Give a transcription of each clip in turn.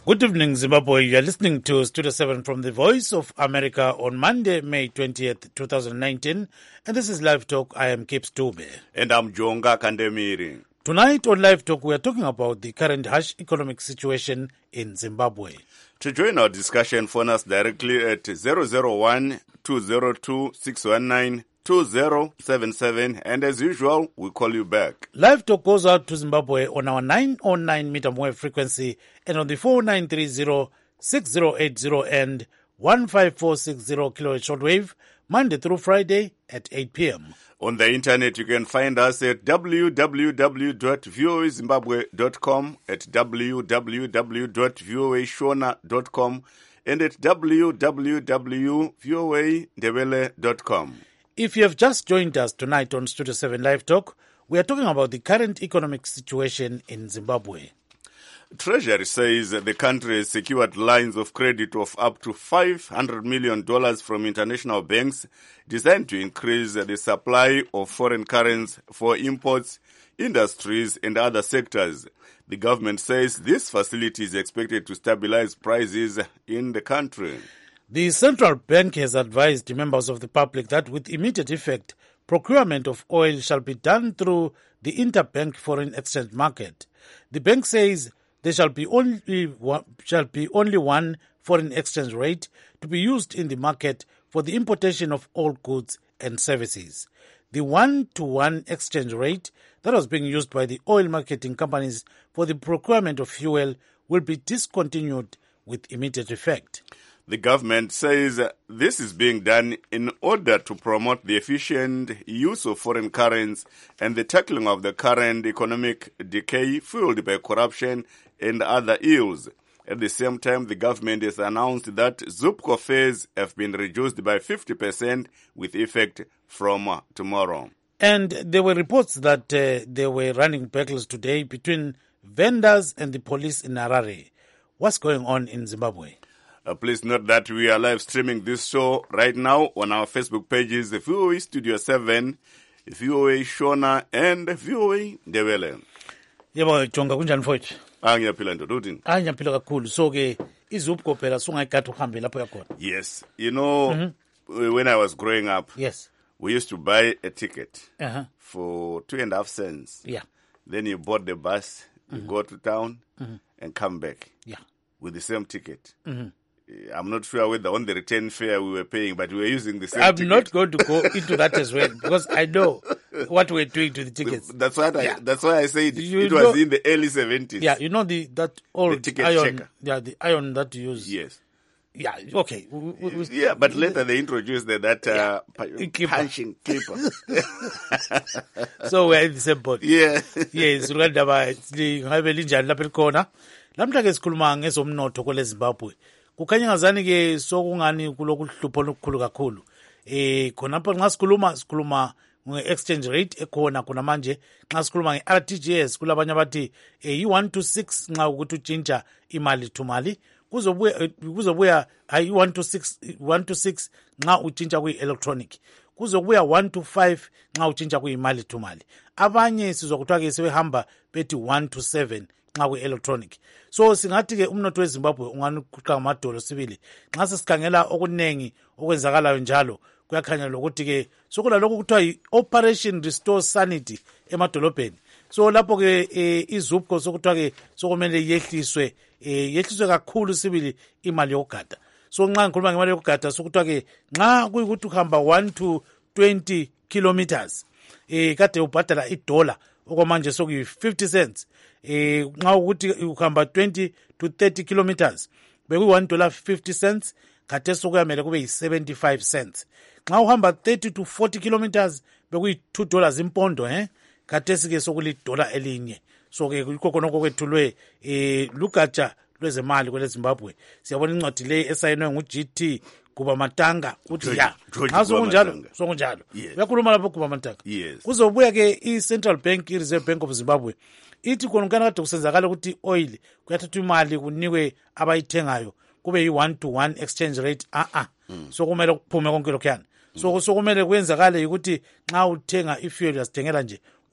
Good evening, Zimbabwe. You are listening to Studio 7 from the Voice of America on Monday, May 20th, 2019. And this is Live Talk. I am Kip Stube. And I'm Jonga Kandemiri. Tonight on Live Talk, we are talking about the current harsh economic situation in Zimbabwe. To join our discussion, phone us directly at 001-202-619-2077. And as usual, we call you back. Live Talk goes out to Zimbabwe on our 909 meter wave frequency and on the 4930-6080 and 15460 kilohertz shortwave, Monday through Friday at 8 p.m. On the internet, you can find us at www.voazimbabwe.com, at www.voashona.com, and at www.voandebele.com. If you have just joined us tonight on Studio 7 Live Talk, we are talking about the current economic situation in Zimbabwe. Treasury says the country has secured lines of credit of up to $500 million from international banks designed to increase the supply of foreign currency for imports, industries, and other sectors. The government says this facility is expected to stabilize prices in the country. The central bank has advised members of the public that with immediate effect, procurement of oil shall be done through the interbank foreign exchange market. The bank says there shall be only one foreign exchange rate to be used in the market for the importation of all goods and services. The 1-to-1 exchange rate that was being used by the oil marketing companies for the procurement of fuel will be discontinued with immediate effect. The government says this is being done in order to promote the efficient use of foreign currency and the tackling of the current economic decay fueled by corruption and other ills. At the same time, the government has announced that ZUPCO fares have been reduced by 50% with effect from tomorrow. And there were reports that there were running battles today between vendors and the police in Harare. What's going on in Zimbabwe? Please note that we are live streaming this show right now on our Facebook pages, VOA Studio 7, VOA Shona, and VOA Ndebele. Yebo Jonga kunjani mfowethu? Ngiyaphila ndoda uthini? Ngiyaphila kakhulu. So ke izupco phela sungayigada uhambe lapho yakhona. Yes. You know, when I was growing up, yes, we used to buy a ticket for 2.5 cents. Yeah. Then you bought the bus, you go to town and come back. Yeah. With the same ticket. I'm not sure whether on the return fare we were paying, but we were using the same ticket. I'm not going to go into that as well because I know what we're doing to the tickets. That's why I said it was in the early 70s. Yeah, you know that old ticket iron. checker. Yeah, the iron that you use. Yes. Yeah, okay. Yeah, but later they introduced that punching clipper. So we're in the same boat. Yeah. Yes, ngandaba ngabe linjani lapha likhona. Lamhla ke sikhuluma ngezomnotho kwele Zimbabwe. Kukhanya ngazani ke sokungani kulokuhlupho olukhulu kakhulu. Khonapho nxa sikhuluma nge-exchange rate ekhona khona manje nxa sikhuluma nge-RTGS kulabanye abathi yi-1 to 6 nxa ukuthi utshintsha imali to mali kuzobuya hayi 1 to 6 nxa utshintsha kuyi-electronic kuzobuya 1 to 5 nxa utshintsha kuyimali to mali. Abanye sizwa kuthiwa ke sebehamba bethi 1 to 7 nxa kwi-electronic. So singathi ke umnotho weZimbabwe unganuqa ngamadolo sibili nxa sesikhangela okunengi okwenzakalayo njalo kuyakhanya lokuthi ke sokulalokho kuthiwa yi-Operation Restore Sanity emadolobheni. So lapho ke izupco sokuthiwa ke sokumele yehliswe kakhulu sibili imali yokugada. So nxa ngikhuluma ngemali yokugada sokuthiwa ke nxa kuyikuthi uhamba 1 to 20 kilometers kade ubhadala $1 okwamanje sokuyi 50 cents. Nxa ukuthi uhamba 20 to 30 kilometers bekuyi $1.50 cents khathesi sokuyamele kube yi-75 cents. Nxa uhamba 30 to 40 kilometers bekuyi $2 impondo khathesi ke sokuli$1 elinye. So ke yikho khonokho kwethulwe lugatsha lwezemali kwele Zimbabwe. Siyabona incwadi le esayinwe nguGT Kuba Matanga uthi ya nxa sokunjalo uyakhuluma lapho Kuba Matanga. Kuzobuya ke i-Central Bank, i-Reserve Bank of Zimbabwe ithi khonokana kade kusenzakala ukuthi oil kuyathathwa imali kunikwe abayithengayo kube yi-1 to 1 exchange rate. So kumele kuphume konke lokhuyana. So kumele kwenzakale ukuthi nxa uthenga ifuel uyazithengela nje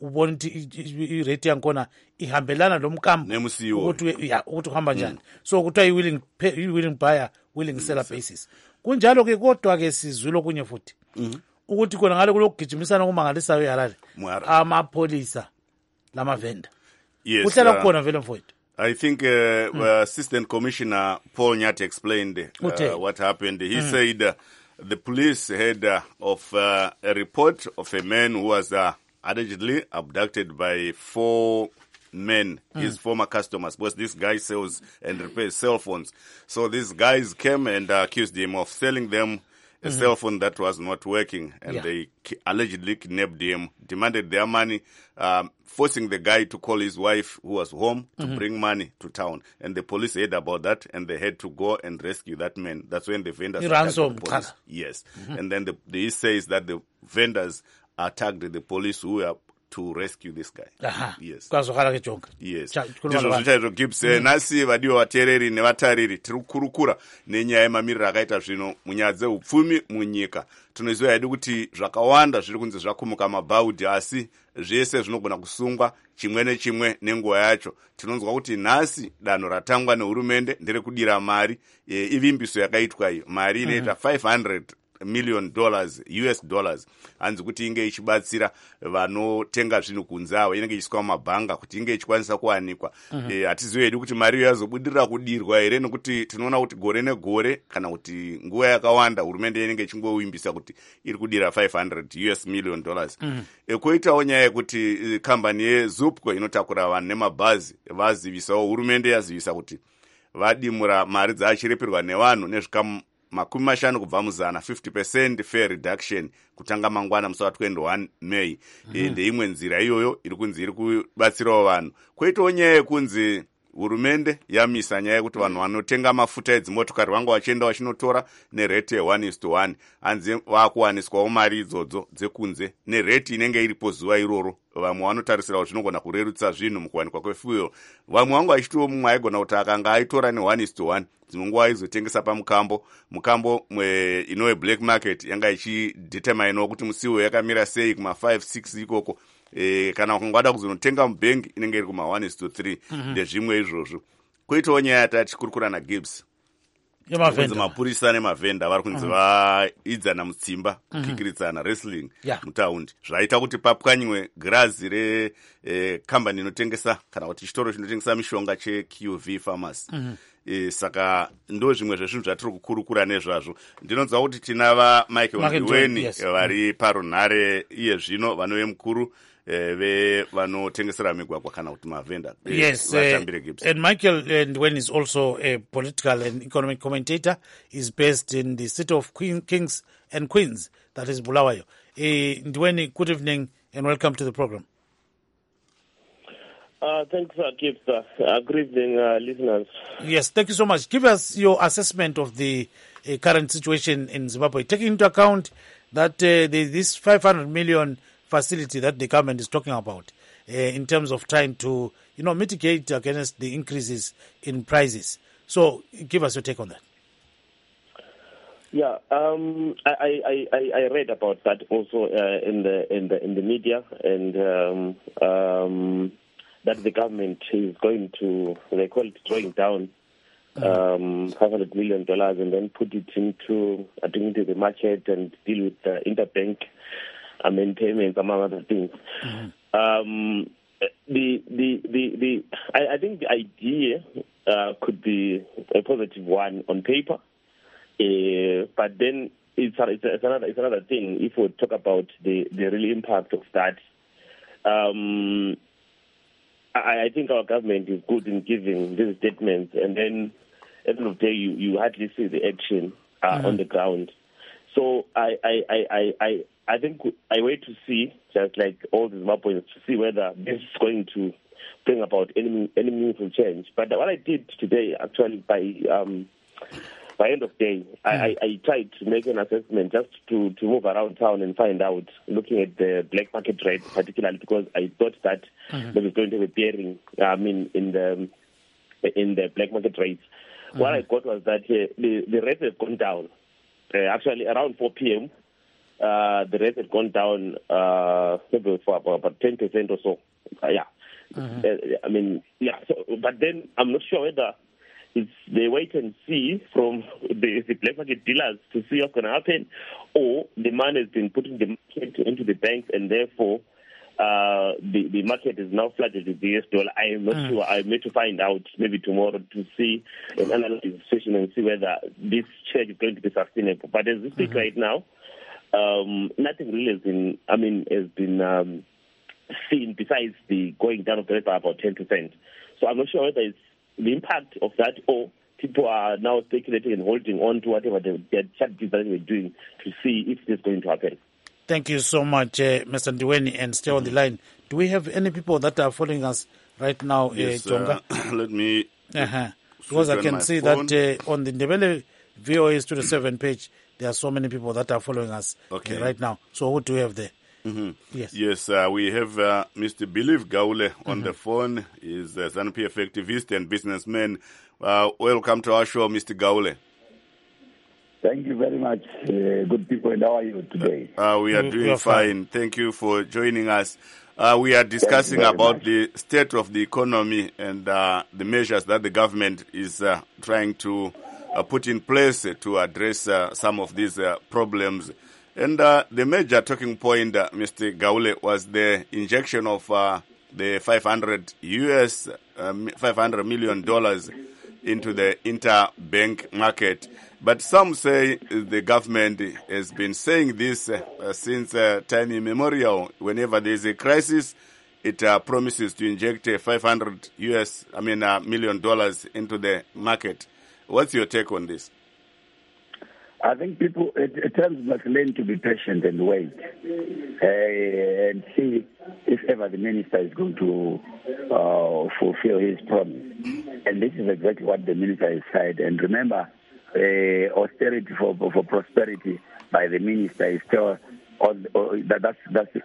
ubona ukuthi irate yakhona ihambelana lomkambo Nemusiwo. ukuthi uhamba njani. So kuthiwa i-willing buyer, willing seller basis. Kunjalo ke kodwa ke sizwile okunye futhi ukuthi khona ngale kulokugijimisana kumangalisayo eHarare amapholisa lamavenda. Yes. Kuhlela khona vele mfowethu. I think Assistant Commissioner Paul Nyat explained what happened. He said the police heard of a report of a man who was allegedly abducted by 4 men, his former customers, because this guy sells and repairs cell phones. So these guys came and accused him of selling them a cell phone that was not working, and they allegedly kidnapped him, demanded their money, forcing the guy to call his wife, who was home, to bring money to town. And the police heard about that, and they had to go and rescue that man. That's when the vendors attacked the police. Yes. And then he says that the vendors attacked the police who were to rescue this guy. Yes. Yes. Gibbs, nasi vadiwa vateereri nevatariri tiri kukurukura nenyaya yemamiriro akaita zvino munyaya dzeupfumi munyika. Tinoziva hedu kuti zvakawanda zviri kunzi zvakumuka mabhaudhi, asi zvese zvinogona kusungwa chimwe nechimwe nenguva yacho. Tinonzwa kuti nhasi danho ratangwa nehurumende nderekudira mari, ivimbiso yakaitwa iyo. Mari inoita $500 million US dollars, hanzi kuti inge ichibatsira vanotenga zvinhu kunze avo, inenge ichiiswa mumabhanga kuti inge ichikwanisa kuwanikwa. Hatizivi hedu kuti mari yazobudirira kudirwa here, nekuti tinoona kuti gore negore kana kuti nguva yakawanda hurumende inenge ichingovimbisa kuti iri kudira $500 million. Koitawo nyaya yekuti kambani yeZupco inotakura vanhu nemabhazi vazivisawo, hurumende yazivisa kuti vadimura mari dzaachiripirwa nevanhu nezvikamu 50 kubva muzana, 50% fare reduction kutanga mangwana musi wa21 May. Ndeimwe nzira iyoyo iri kunzi iri kubatsirawo vanhu. Koitawo nyaya yekunzi hurumende yamisa nyaya yekuti vanhu vanotenga mafuta edzimotokari vanga vachienda vachinotora nerate ye1:1, hanzi vakuwaniswawo mari idzodzo dzekunze nerate inenge iripo zuva iroro. Vamwe vanotarisira kuti zvinogona kurerutsa zvinhu mukuwanikwa kwefuel. Vamwe vanga vachitiwo mumwe aigona kuti akanga aitora ne1:1 dzimwe nguva aizotengesa pamukambo inove black market yanga ichideterminawo kuti musiwo yakamira sei kuma5-6 ikoko. Kana ukangwada kuzonotenga mubhengi inenge iri kuma1:3 ndezvimwe izvozvo. Koitawo nyaya yatati kurukura naGibbs kunzi mapurisa nemavhenda vari kunzi vaidzana mutsimba kupikiridzana wrestling mutaundi, zvaita kuti papwanywe girazi rekambani inotengesa kana kuti chitoro chinotengesa mishonga cheQV Pharmacy. Saka ndo zvimwe zvezvinhu zvatiri kukurukura nezvazvo. Ndinonzwa kuti tina vaMichael Ndiweni vari parunhare iye zvino vanove mukuru vanotengesera migwagwa kana kuti mavhenda. Yes, and Michael Ndiweni is also a political and economic commentator. He's based in the city of Kings and Queens, that is Bulawayo. Ndiweni, good evening and welcome to the program. Thanks, Gibbs. Good evening, listeners. Yes, thank you so much. Give us your assessment of the current situation in Zimbabwe, taking into account that this 500 million facility that the government is talking about in terms of trying to, mitigate against the increases in prices. So, give us your take on that. Yeah, I read about that also in the media, and that the government is going to, they call it drawing down $500 million and then put it into the market and deal with the interbank payments, among other things. I think the idea could be a positive one on paper, but then it's another thing if we talk about the real impact of that. I think our government is good in giving these statements, and then at the end of the day, you hardly see the action on the ground. So I think I wait to see, just like all the Zimbabweans, to see whether this is going to bring about any meaningful change. But what I did today, actually, by end of day, I tried to make an assessment just to move around town and find out, looking at the black market rate particularly, because I thought that there was going to be a bearing, in the black market rates. What I got was that the rates have gone down. Actually, around 4 p.m., the rate had gone down maybe for about 10% or so. I mean, So, but then I'm not sure whether it's the wait and see from the black market dealers to see what's going to happen, or the money has been put in the market into the banks, and therefore the market is now flooded with the US dollar. I am not sure. I need to find out maybe tomorrow to see and analyze the situation and see whether this change is going to be sustainable. But as we speak right now, nothing really has been seen besides the going down of the rate by about 10%. So I'm not sure whether it's the impact of that, or people are now speculating and holding on to whatever their strategies that they're doing to see if this is going to happen. Thank you so much, Mr. Ndiweni, and stay on the line. Do we have any people that are following us right now, Yes, Jonga? Let me... Because I can see that on the Ndebele VOA Studio 7 page, there are so many people that are following us right now. So what do we have there? Yes, we have Mr. Believe Gaule on the phone. He's a ZANU-PF activist and businessman. Welcome to our show, Mr. Gaule. Thank you very much, good people. And how are you today? We are doing fine. Thank you for joining us. We are discussing about the state of the economy and the measures that the government is trying to put in place to address some of these problems. And the major talking point, Mr. Gaule, was the injection of the $500 million into the interbank market. But some say the government has been saying this since time immemorial. Whenever there is a crisis, it promises to inject $500 million into the market. What's your take on this? I think people at times must learn to be patient and wait and see if ever the minister is going to fulfill his promise. And this is exactly what the minister has said. And remember, austerity for prosperity by the minister is still that's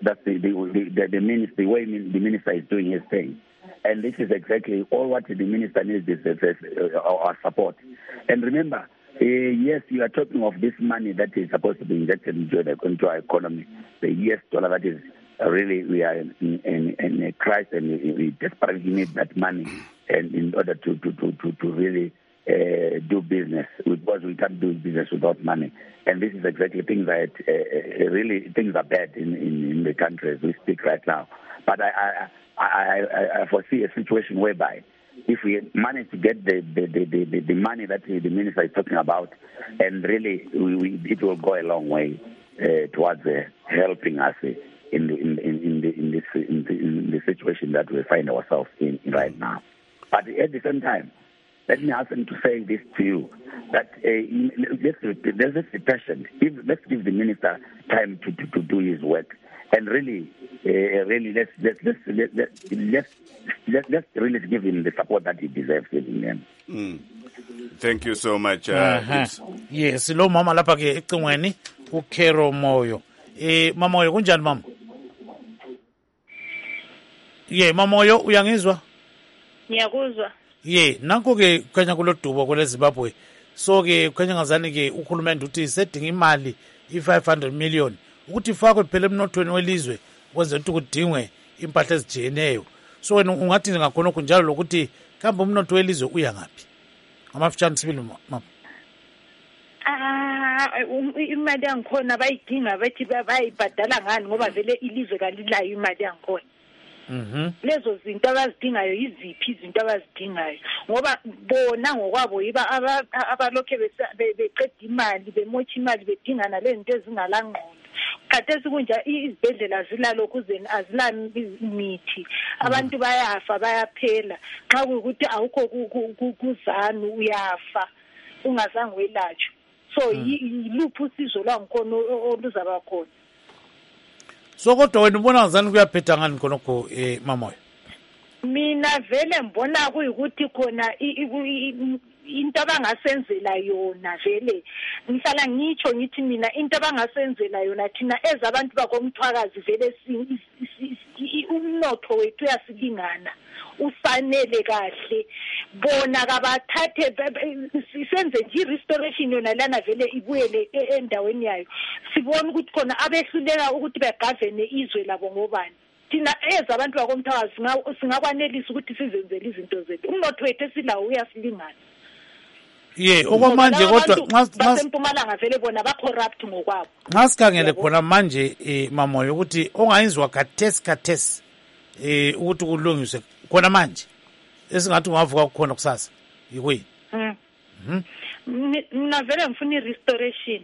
the minister, the way the minister is doing his thing. And this is exactly all what the minister needs is our support. And remember, yes, you are talking of this money that is supposed to be injected into our economy. The US dollar that is really, we are in a crisis, and we desperately need that money, and in order to really do business, because we can't do business without money. And this is exactly things that really things are bad in the country as we speak right now. But I foresee a situation whereby if we manage to get the money that the minister is talking about, and really it will go a long way towards helping us in the situation that we find ourselves in right now. But at the same time, let me hasten to say this to you, that let's be patient. Let's give the minister time to do his work, and really let's really give him the support that he deserves in him. Thank you so much. Yes, lo mama lapha ke ecingweni uKhero Moyo. Mama Moyo kunjani mama? Mama Moyo uyangizwa? Ngiyakuzwa. Nanko ke kukhanya kulodubo kwele Zimbabwe. So ke kukhanya ngazani ke ukhulumende uthi sedinga imali i500 million ukuthi ifakwe phela emnothweni welizwe kwenze ukuthi kudingwe impahla ezijiyeneyo. So wena ungathi ngakhona kunjalo lokuthi kambe umnotho welizwe uya ngapi? Ngamafutshane sibili mama. Imali yangikhona bayidinga bathi bayibhadala ngani ngoba vele ilizwe kalilayo imali yangikhona. Lezo zinto abazidingayo yiziphi izinto abazidingayo ngoba bona ngokwabo yiba abalokhe beqeda imali bemotsha imali bedingana lezinto ezingalangqondo. Khathesi kunja izibhedlela zilalokhu azilamithi, abantu bayafa bayaphela. Xa kuyukuthi awukho kuzanu uyafa ungazange welatshwe. So yiluphi usizo lwangikhona oluzaba khona? So kodwa wena ubona ngazani kuyaphetha ngani khonokho Mama Moyo? mina vele mbona kuyikuthi khona into abangasenzela yona vele ngihlala ngitsho ngithi mina into abangasenzela yona thina ezabantu bakomthwakazi vele umnotho wethu uyasilingana usanele kahle bona kabathathe senze nje restoration yona lana vele ibuyele endaweni yayo sibona ukuthi khona abehluleka ukuthi begavene izwe labo ngobani thina ezabantu bakomthwakazi singakwanelisa ukuthi sizenzele izinto zethu umnotho wethu esilawo uyasilingana okwamanje kodwa basempumalanga vele bona ba-corrupt ngokwabo ngasikhangele khona manje Mamoyo ukuthi ongayenziwa khathesi ukuthi kulungiswe khona manje esingathi ungavuka kukhona kusasa yikuyini mina vele ngifuna i-restoration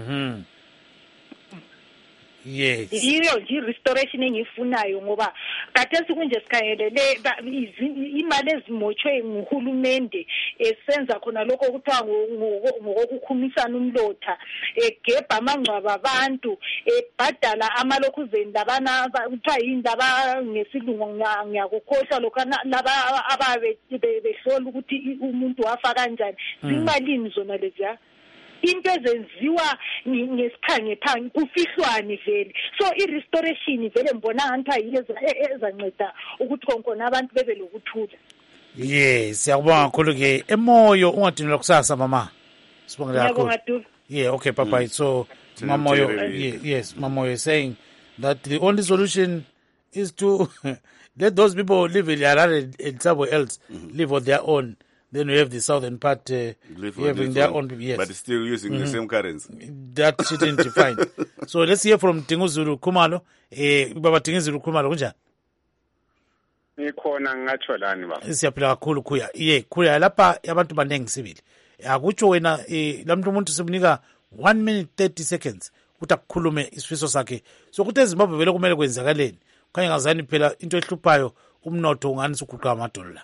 yes yiyo nje i-restoration engiyifunayo ngoba khathesi kunje sikhangelele imali ezimotshwe nguhulumende esenza khona lokho okuthiwa ngokukhumisana umlotha egebha amangcwaba abantu ebhadala amalokhuzeni labana kuthiwa yini laba ngesilungu ngiyakukhohlwa lokho laba ababe behlola ukuthi umuntu wafa kanjani zimalini zona leziya into ezenziwa ngesikhange phansi kufihlwane vele so i-restoration vele mbona ngathi yile ezanceda ukuthi konkona abantu bebe lokuthula siyakubonga kakhulu ke emoyo ungadinelwa kusasa mama sibongela kakhulu okay bye so Mamoyo yes Mamoyo is saying that the only solution is to let those people live in Harare and somewhere else live on their own. Then we have the southern part having their own people, yes. But still using the same currency. That shouldn't be fine. So let's hear from Tinguzulu Khumalo. Baba Tinguzulu Khumalo, kunjani? Ngikhona ngingatsholani baba. Siyaphila kakhulu kuya. Kuya lapha abantu banengi sibili. Akutsho wena lamuntu umuntu simnika 1 minute 30 seconds ukuthi akukhulume isifiso sakhe. So kuthi eZimbabwe vele kumele kwenzakaleni. Khanye ngazani phela into ehluphayo umnotho ungani suguqa amadola.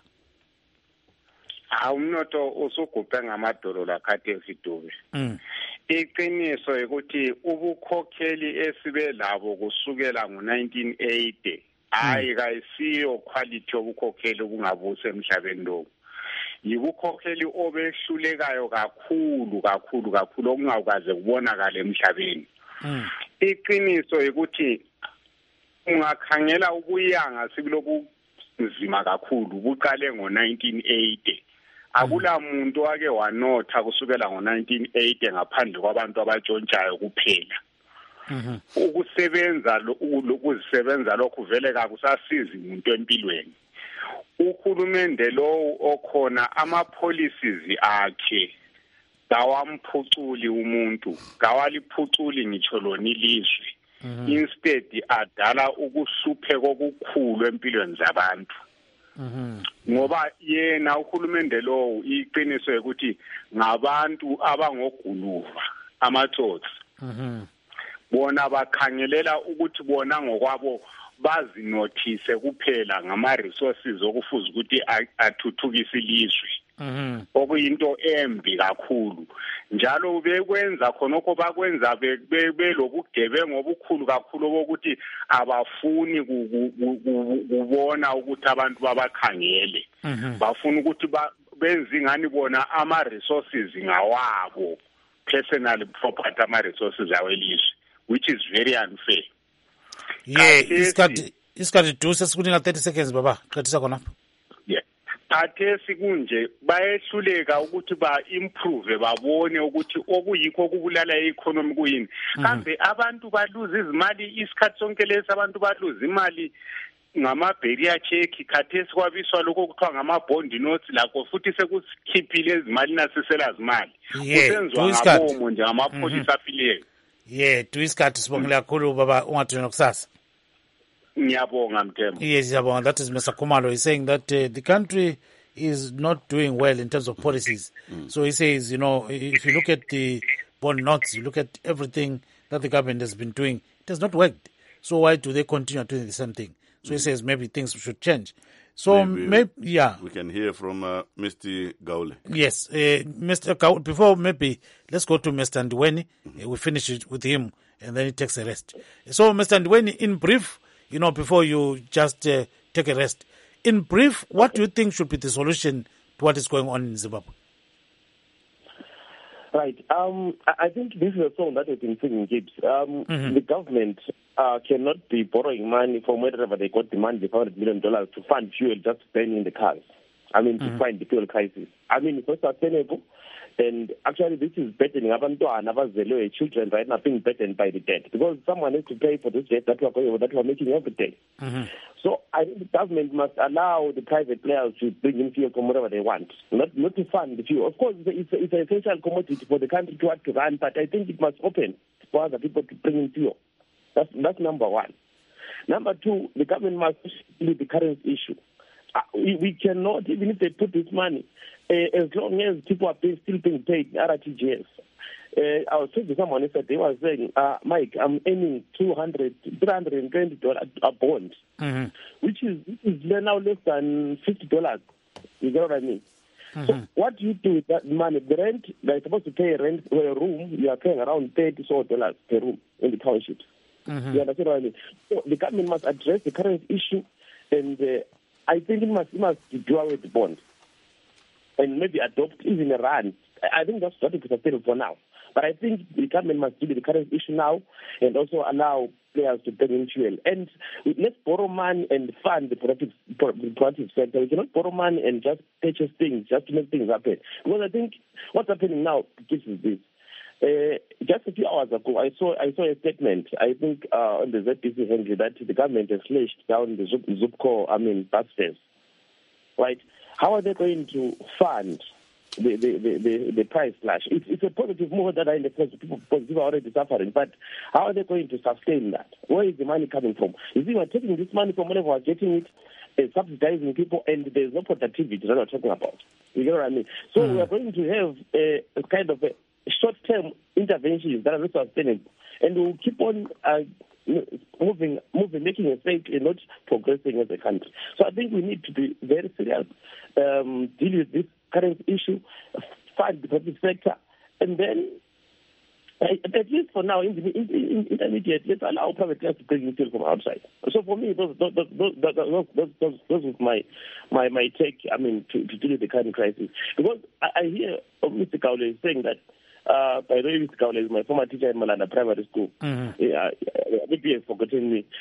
Umnotho usugubhe ngamadolo lakhathesi Dube. Iqiniso ukuthi ubukhokheli esibe labo kusukela ngo1980 hayi kayisiyo quality obukhokheli obungabuse emhlabeni lo. Yibukhokheli obehlulekayo kakhulu okungakaze kubonakala emhlabeni. Iqiniso ukuthi ungakhangela ubuyanga sibilobu nzima kakhulu buqale ngo1980. Akula muntu wake wanotha kusukela ngo1980 ngaphandle kwabantu abatshontshayo kuphela. Ukusebenza lokhu vele kakusasizi umuntu empilweni. Uhulumende lo okhona ama policies akhe kawamphuculi umuntu, kawaliphuculi ngitsho lona ilizwe. Instead adala ukuhlupheka okukhulu empilweni zabantu. Ngoba yena uhulumende lo iqiniso ukuthi ngabantu abangoguluva amatsotsi bona bakhangelela ukuthi bona ngokwabo bazinothise kuphela ngama resources okufuza ukuthi athuthukise ilizwe okuyinto embi kakhulu njalo bekwenza khonokho bakwenza belobugebengu obukhulu kakhulu ukuthi abafuni kubona ukuthi abantu babakhangele bafuna ukuthi benze ingani bona ama resources ngawabo personal property ama resources awelizwe which is very unfair. Isikhathi duse sikunika 30 seconds baba qedisa khonapho. Khathesi kunje bayehluleka ukuthi ba-improve babone ukuthi okuyikho okubulala i-economy kuyini. Kambe abantu baluza izimali isikhathi sonke lesi abantu baluza imali ngama-barrier check khathesi kwabiswa lokho kuthiwa ngama-bond notes lakho futhi sekusikhiphile ezimali nasisela zimali. Kusenziwa ngabomo nje ngamapholisa afileyo. Isikhathi sibongela kakhulu baba ungadinwa kusasa. Ngiyabonga Mthembu. Yes, ngiyabonga. That is Mr. Khumalo. He's saying that the country is not doing well in terms of policies. So he says, if you look at the bond notes, you look at everything that the government has been doing, it has not worked. So why do they continue doing the same thing? So he says maybe things should change. So maybe we can hear from Mr. Gaule. Yes, Mr. Gaule. Before maybe let's go to Mr. Ndiweni. We finish it with him and then he takes a rest. So Mr. Ndiweni, in brief, before you just take a rest, In brief, what do you think should be the solution to what is going on in Zimbabwe? Right. I think this is a song that has been singing, Gibbs. The government cannot be borrowing money from wherever they got the money, the $500 million, to fund fuel just burning the cars. To find the fuel crisis. It's not sustainable. And actually, this is burdening children right now being burdened by the debt because someone has to pay for this debt that we're making every day. So I think the government must allow the private players to bring in fuel from wherever they want, not to fund the fuel. Of course, it's an essential commodity for the country to run, but I think it must open for other people to bring in fuel. That's number one. Number two, the government must deal with the currency issue. We cannot, even if they put this money, as long as people are still being paid RTGS. I was talking to someone yesterday, they were saying, Mike, I'm earning $320 a bond, which is now less than $50. You get what I mean? So what do you do with that money? The rent, they're supposed to pay rent for a room, you are paying around $30 per room in the townships. You understand what I mean? So the government must address the current issue, and I think it must do away with the bond and maybe adopt even a rand. I think that's what is sustainable for now. But I think the government must deal with the current issue now and also allow players to bring in fuel. And let's borrow money and fund the productive sector. We cannot borrow money and just purchase things, just to make things happen. Because I think what's happening now is this. Just a few hours ago, I saw a statement, I think, on the ZBC Henry, that the government has slashed down the Zupco, bus fares. Right? How are they going to fund the price slash? It's a positive move that I understand people are already suffering, but how are they going to sustain that? Where is the money coming from? You see, we're taking this money from wherever we're getting it, subsidizing people, and there's no productivity that we're talking about. You know what I mean? So we are going to have a kind of a short-term interventions that are not sustainable, and we'll keep on moving, making a mistake and not progressing as a country. So I think we need to be very serious, deal with this current issue, fund the public sector, and then, at least for now, in the intermediate, let's allow private players to bring in fuel from outside. So for me, those was my take. To deal with the current crisis, because I hear Mr. Kaule saying that. By the way, Mr. Kaule is my former teacher in Malanda Primary School. Maybe he has forgotten me.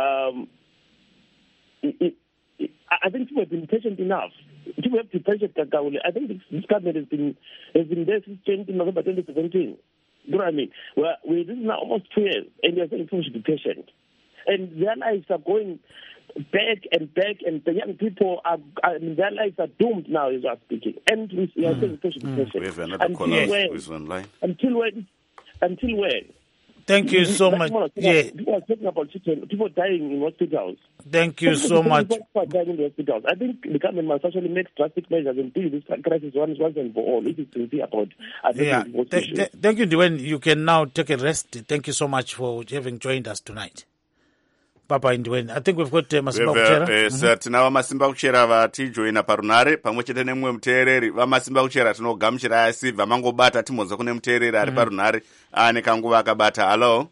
I think people have been patient enough. People have to be patient, Kaule. I think this government has been there since November 2017. You know what I mean? This is now almost 2 years, and they're saying people should be patient. And their lives are going back, and the young people their lives are doomed now, as I'm speaking. And we are saying people should be patient. We have another caller who is online. Until when? Thank you so much. People are talking about people dying in hospitals. Thank you so much. People dying in the hospitals. I think the government must actually make drastic measures and deal with this crisis once and for all. It is sincere about thank you, Dwayne. You can now take a rest. Thank you so much for having joined us tonight. Papa Ndwene. I think we've got Masimba Kuchera. Tinava Masimba Kuchera vatijoina parunare pamwe chete nemwe muteereri vaMasimba Kuchera tinogamuchira asi vamangobata timodza kune muteereri ari parunare ane kanguva akabata.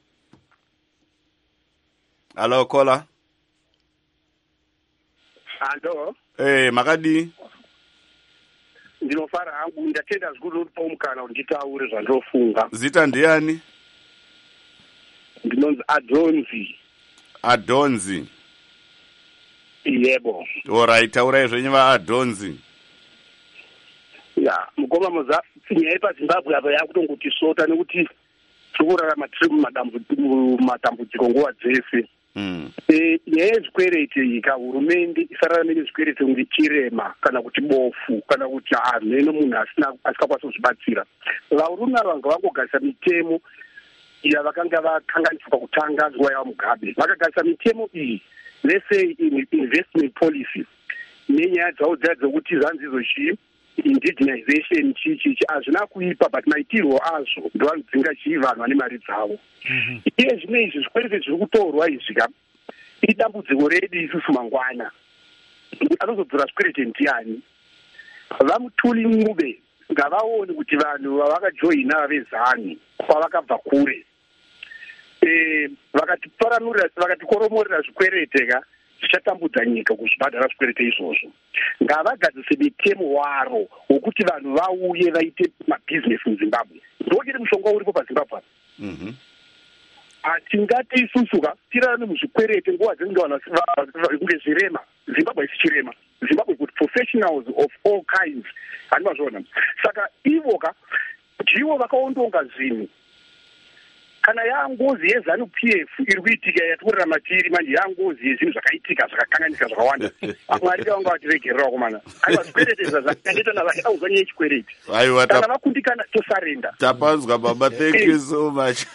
Hello kola. Hello. Makadi. Ndinofara hangu ndatenda zvikuru kuti paumukana kuti nditaure zvandofunga. Zita ndiani? Ndinonzi Adonzi. Yebo. Alright, taurai zvenyu vaAdonzi. Mukoma moza nyaya yepaZimbabwe apa yakutongoti sota nekuti tikurarama tiri mumatambudziko nguva dzese. Nyaya yezvikwereti nyika hurumende isararame nezvikwereti kuti chirema kana kuti bofu kana kuti hameno munhu asikakwanisa kuzvibatsira. Varume vanga vangogarisa mitemo vakanga vakanganiswa pakutanga nguva yaMugabe. Vakagarisa mitemo iyi, let's say investment policy, nenyaya dzavo dzaya dzokuti zvanzi izvo indigenization hazvina kuipa, but maitirwo azvo ndoanodzinga vanhu vane mari dzavo. Iye zvino izvi zvikwereti zviri kutorwa izvi idambudziko redu isusu mangwana. Anozodzora zvikwereti ndiani? Vamutuli Ngube ngavaone kuti vanhu vavakajoina vezani kwavakabva kure vakatiparanurira vakatikoromorera zvikwereti zvichatambudza nyika kuzvibhadhara zvikwerete izvozvo. Ngavagadzise mitemo waro wokuti vanhu vauye vaite mabhizinesi muZimbabwe. Ndokiri mushonga uripo paZimbabwe. Tingati isusuka tirarame muzvikwerete nguva dzengwana kunge zvirema. Zimbabwe isichirema. Zimbabwe with professionals of all kinds. Handivazvona. Saka ivoka ndivo vakaondonga zvinhu. Kana yangozi yeZANU-PF iri kuitika yatikurira matiri manje yangozi yezvinhu zvakaitika zvakakanganika zvakawanda. Mwari vanga vatiregerera komana. Aiwa zvikwerete zvazvakaita navachida kuzanya yechikwerete. Kana vakundikana tosarenda. Tapanzwa baba, thank you so much.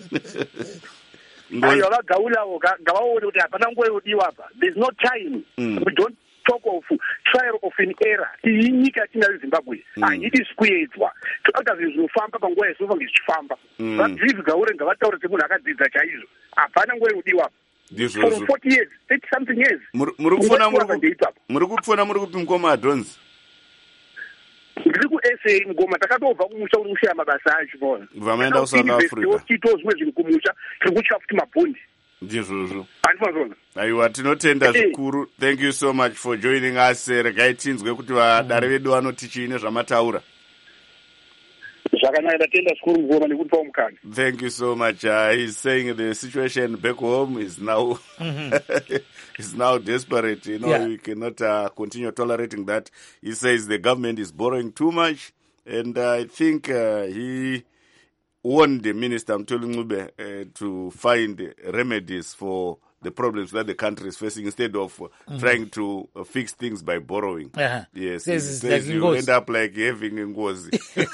Aiwa vagaulawo ngavaone kuti hapana nguva yodiwa apa. There's no time. We don't talk of trial of an error. Iyi nyika tinayo Zimbabwe haidi kuedzwa. Toda zvinhu zvinofamba panguva yasofa zvichifamba. Vadzidzi gaure ngavataure semunhu akadzidza chaizvo. Hapana nguva yodiwa. For 40 years, 30 something years. Muri kupfona muri kupi Mukoma Adonzi? Ndiri kuSA Mukoma, takatobva kumusha uri kushaya mabasa acho bona. Vamaenda kuSouth Africa. Titozwe zvinhu kumusha, tiri kutya futi mabhondi. Ndizvozvo. Handifazona. Aiwa, tinotenda zvikuru. Thank you so much for joining us. Regai tinzwe kuti vadare vedu vanoti chiine zvamataura. Zvakanaka, ndatenda zvikuru Mukoma nekutipa mukana. Thank you so much. He's saying the situation back home is now is now desperate. You know, we cannot continue tolerating that. He says the government is borrowing too much, and I think he warned the minister Mthuli Ncube to find remedies for the problems that the country is facing instead of trying to fix things by borrowing. Yes, says you end up like having a ngozi.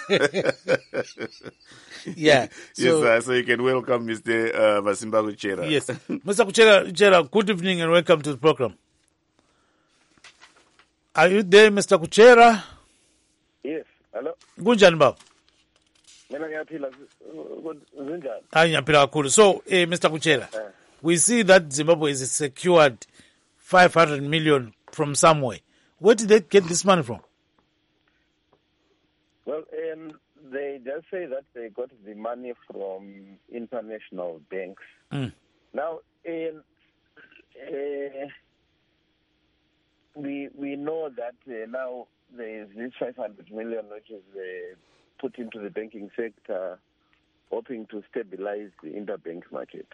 So you can welcome Mr. Masimba Kuchera. Yes, Mr. Kuchera, good evening and welcome to the program. Are you there, Mr. Kuchera? Yes, hello. Gunjan Bab. So, Mr. Kuchera, we see that Zimbabwe has secured 500 million from somewhere. Where did they get this money from? Well, they just say that they got the money from international banks. Now, we know that now there is this 500 million which is put into the banking sector, hoping to stabilize the interbank market.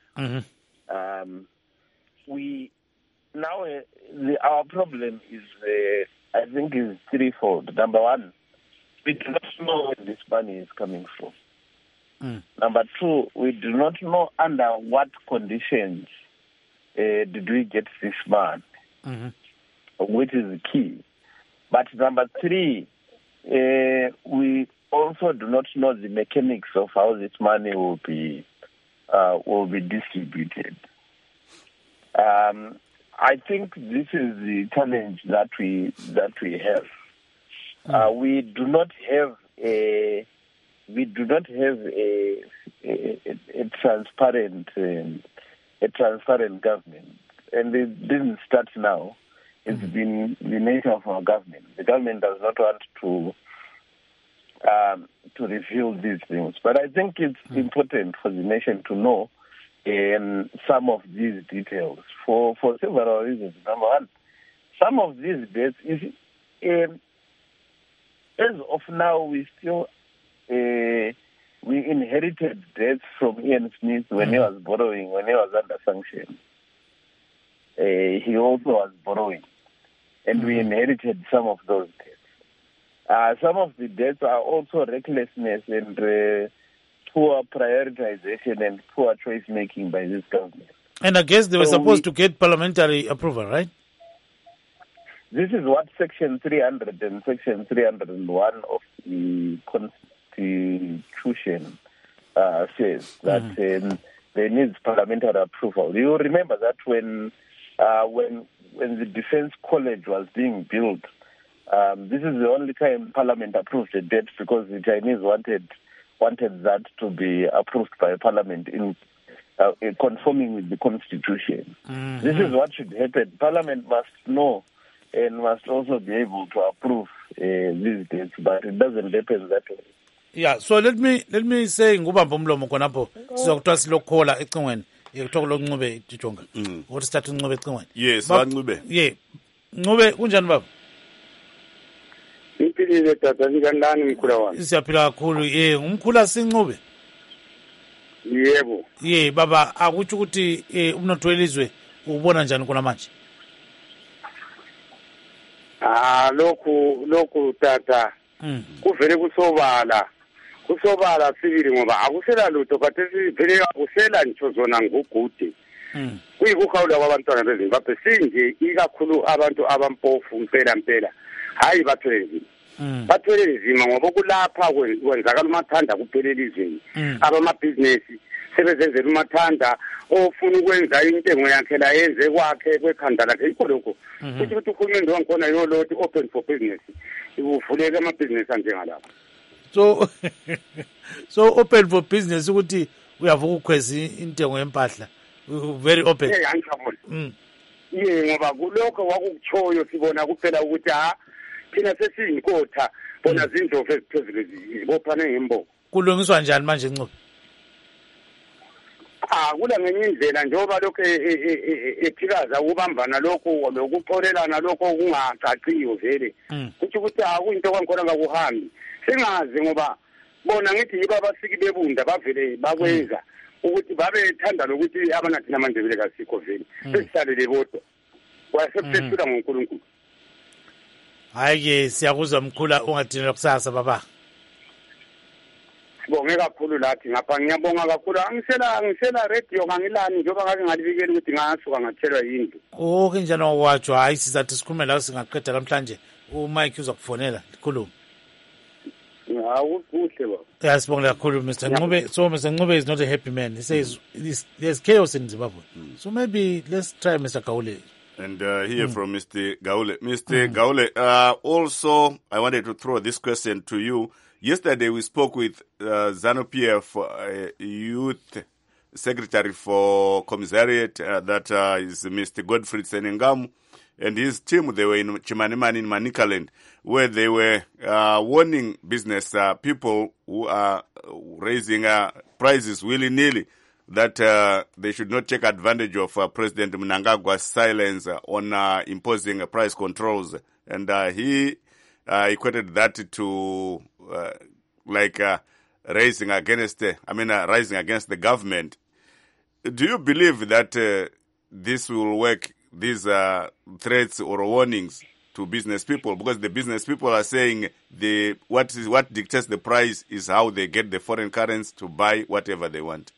Our problem is, I think, is threefold. Number one, we do not know where this money is coming from. Number two, we do not know under what conditions did we get this money, which is key. But number three, we also do not know the mechanics of how this money will be distributed. I think this is the challenge that we have. We do not have a transparent government, and it didn't start now. It's been the nature of our government. The government does not want to reveal these things, but I think it's important for the nation to know some of these details for several reasons. Number one, some of these debts as of now, we still we inherited debts from Ian Smith when he was borrowing, when he was under sanction. He also was borrowing, and we inherited some of those debts. Some of the debts are also recklessness and poor prioritization and poor choice making by this government. And I guess they were supposed to get parliamentary approval, right? This is what Section 300 and Section 301 of the Constitution says, that there needs parliamentary approval. You remember that when the Defense College was being built, this is the only time Parliament approved a debt, because the Chinese wanted that to be approved by Parliament in conforming with the Constitution. This is what should happen. Parliament must know and must also be able to approve these debts, but it doesn't happen that way. Yeah, so let me say ngubamba umlomo khonapho sizokuthiwa silokhola ecingweni kuthiwa lo Ncube Jonga ukuthi sithathe uNcube ecingweni. Yes, baNcube. Yeah. Ncube kunjani baba? Impilile tata nikanjani mkhula wami? Siyaphila kakhulu. Ngumkhula siNcube. Yebo. Baba akuthi ukuthi umnotho welizwe ubona njani kona manje? Lokhu tata. Kuvele kusobala sibili ngoba akusela lutho kade sivele akusela ngisho zona ngogude. Kuyikukhawula kwabantwana beZimbabwe sinje ikakhulu abantu abampofu impela hayi bathwele bathwele nzima ngoba kulapha kwenzakala umathanda kuphelela izweni abamabhizinesi sebezenzela umathanda ofuna ukwenza intengo yakhe la yenze kwakhe kwekhanda lakhe yikho lokho kuthi uhulumende wangikhona yoloti open for business uvuleke amabhizinesi anjengalapha so open for business ukuthi uyavuka ukhweza intengo yempahla very open. Ngoba kulokho wakukuchoyo sibona kuphela ukuthi thina sesiyinkotha bona zindlovu eziphezulu zibophane ngembo. Kulungiswa njani manje Ncube? Kula ngenye indlela njengoba lokho ephikaza ukubambana lokho lokuxolelana lokho kungacaciyo vele kuthi ukuthi akuyinto kwangikhona ngakuhambi singazi ngoba bona ngithi yiba abasiki bebunda bavele bakwenza ukuthi babethanda lokuthi abanathi namandebele kasikho vele besihlalele bodwa wasebethula ngoNkulunkulu. Hayi siyakuzwa mkhula ungadinela kusasa baba. Sibonge kakhulu lathi ngapha ngiyabonga kakhulu angisela radio ngangilani njengoba ngake ngalibikela ukuthi ngasuka ngathelwa yindlu. Kenjani wawatsho hayi sizathi sikhulume la singaqeda namhlanje uMike uzakufonela likhulume. Kuhle baba. Sibonge kakhulu Mr. Ncube. So Mr. Ncube is not a happy man. He says there's chaos in Zimbabwe. So maybe let's try Mr. Gaule. And hear from Mr. Gaule. Mr. Gaule, also I wanted to throw this question to you. Yesterday we spoke with ZANU-PF Youth Secretary for Commissariat, that is Mr. Godfrey Senengamu, and his team. They were in Chimanimani in Manicaland, where they were warning business people who are raising prices willy-nilly that they should not take advantage of President Mnangagwa's silence on imposing price controls. And he equated that to rising against the government. Do you believe that this will work, these threats or warnings to business people? Because the business people are saying what dictates the price is how they get the foreign currency to buy whatever they want.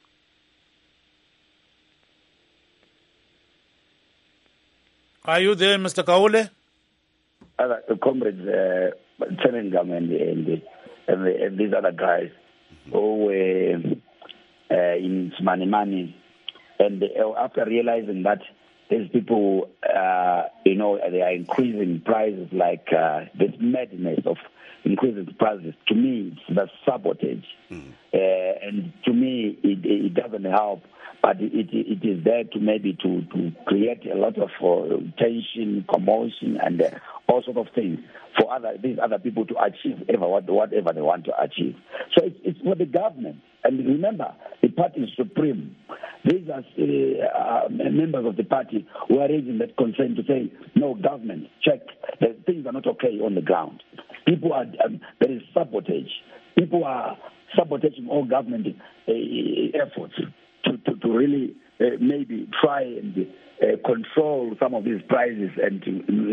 Are you there, Mr. Gaule? Comrades Senengam and these other guys who were in Chimanimani, and after realizing that these people, they are increasing prices like this madness of increasing prices. To me, it's the sabotage, and to me, it doesn't help. But it is there to maybe to create a lot of tension, commotion, and all sorts of things for these other people to achieve whatever they want to achieve. So it's for the government. And remember, the party is supreme. These are members of the party who are raising that concern to say, no, government, check. Things are not okay on the ground. People are, there is sabotage. People are sabotaging all government efforts to really maybe try and control some of these prices and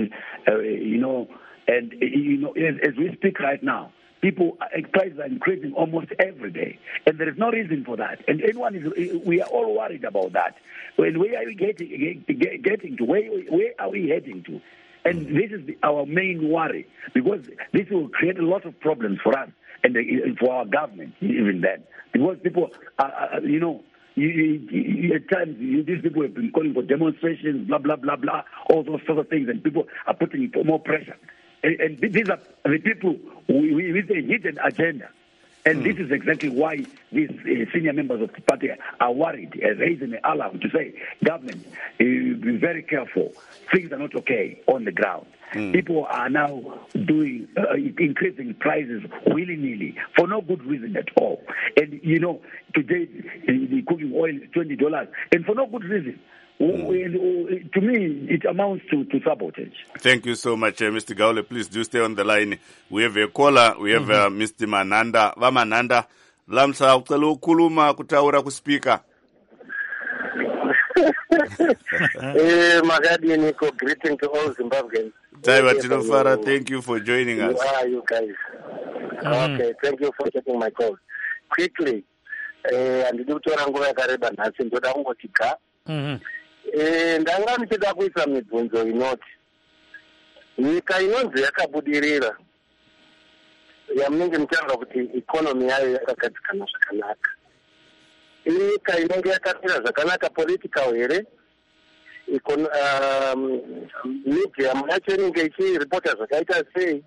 as we speak right now, prices are increasing almost every day, and there is no reason for that. And we are all worried about that. When where are we getting to? Where are we heading to? And this is our main worry, because this will create a lot of problems for us and for our government even then, because people are at times, these people have been calling for demonstrations, blah, blah, blah, blah, all those sort of things, and people are putting more pressure. And these are the people with a hidden agenda. And this is exactly why these senior members of the party are worried, raising an alarm to say, government, be very careful. Things are not okay on the ground. People are now doing increasing prices willy-nilly for no good reason at all. And, today the cooking oil is $20, and for no good reason. To me, it amounts to sabotage. Thank you so much, Mr. Gaule. Please do stay on the line. We have a caller. We have Mr. Mananda. Vamananda, lamsa ucela ukhuluma kutaura kuspika. Magadi Nico, greeting to all Zimbabweans. Taiwa Tinofara, thank you for joining us. Who are you guys? Okay, thank you for taking my call. Quickly, andidi kutora nguva yakareba nhasi ndoda kungoti ga. Ndanga ndichida kuisa mibvunzo inoti nyika inonzi yakabudirira yamunenge muchanga kuti ikonomi yayo yakagadzikana zvakanaka, inyika inenge yakamira zvakanaka political here, media yacho inenge ichiripota zvakaita sei,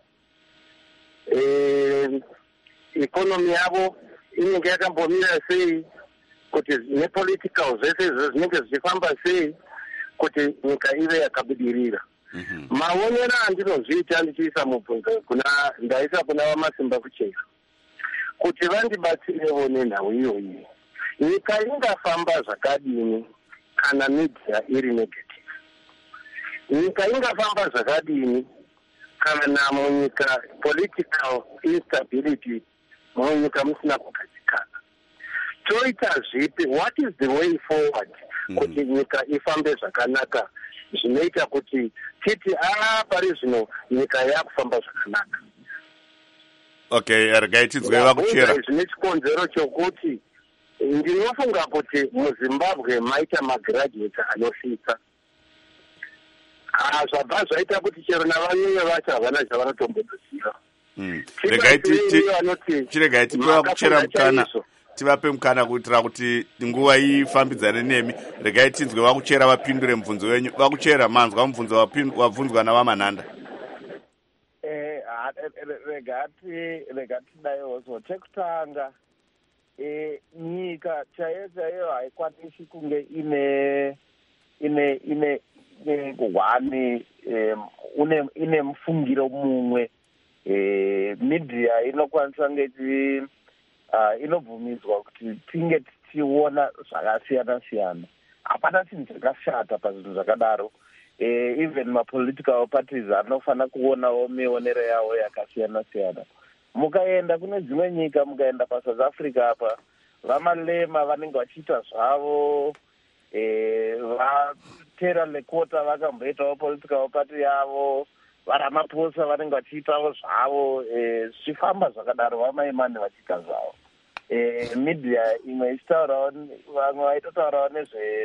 ikonomi yavo inenge yakambomira sei, kuti nepolitical zvese izvo zvinenge zvichifamba sei kuti nyika ive yakabudirira. Maonero andinozviita ndichiisa mubvunzo ndaisa kuna Vamasimba Kuchera kuti vandibatsirewo nenhau iyoyi. Nyika ingafamba zvakadini kana media iri negative? Nyika ingafamba zvakadini kana munyika political instability munyika musina kugadzikana? Toita zvipi? What is the way forward kuti nyika ifambe zvakanaka zvinoita kuti titi pari zvino nyika yakufamba zvakanaka? Okay, regaitidzwe Vakuchera. Zvine chikonzero chokuti ndinofunga kuti muZimbabwe maita magraduates anosvitsa. Zvabva zvaita kuti chero navanyenya vacho havana zvavanotomboziva. Chirega tipewa Kuchera mukana. Tivape mukana kuitira kuti nguva ifambidzane nemi. Regai tinzwe Vakuchera vapindure mubvunzo wenyu. Vakuchera, manzwa mubvunzo wabvunzwa naVamananda. Regati dayozo chekutanga nyika chaiyo haikwanisi kunge ine hwani ine mufungiro mumwe. Media inokwanisa ngeti inobvumidzwa kuti tinge tichiona zvakasiyana siyana. Hapana chinhu chakashata pazvinhu zvakadaro. Even mapolitical parties anofana kuonawo mionero yawo yakasiyana siyana. Mukaenda kune dzimwe nyika, mukaenda paSouth Africa apa, vamalema vanenge vachiita zvavo, vatera lekota vakamboitawo political party yavo, vaRamaphosa vanenge vachiitawo zvavo, zvifamba zvakadaro, vamaimani vachiita zvavo. Media imwe ichitaurawo, vamwe vaitotaurawo nezve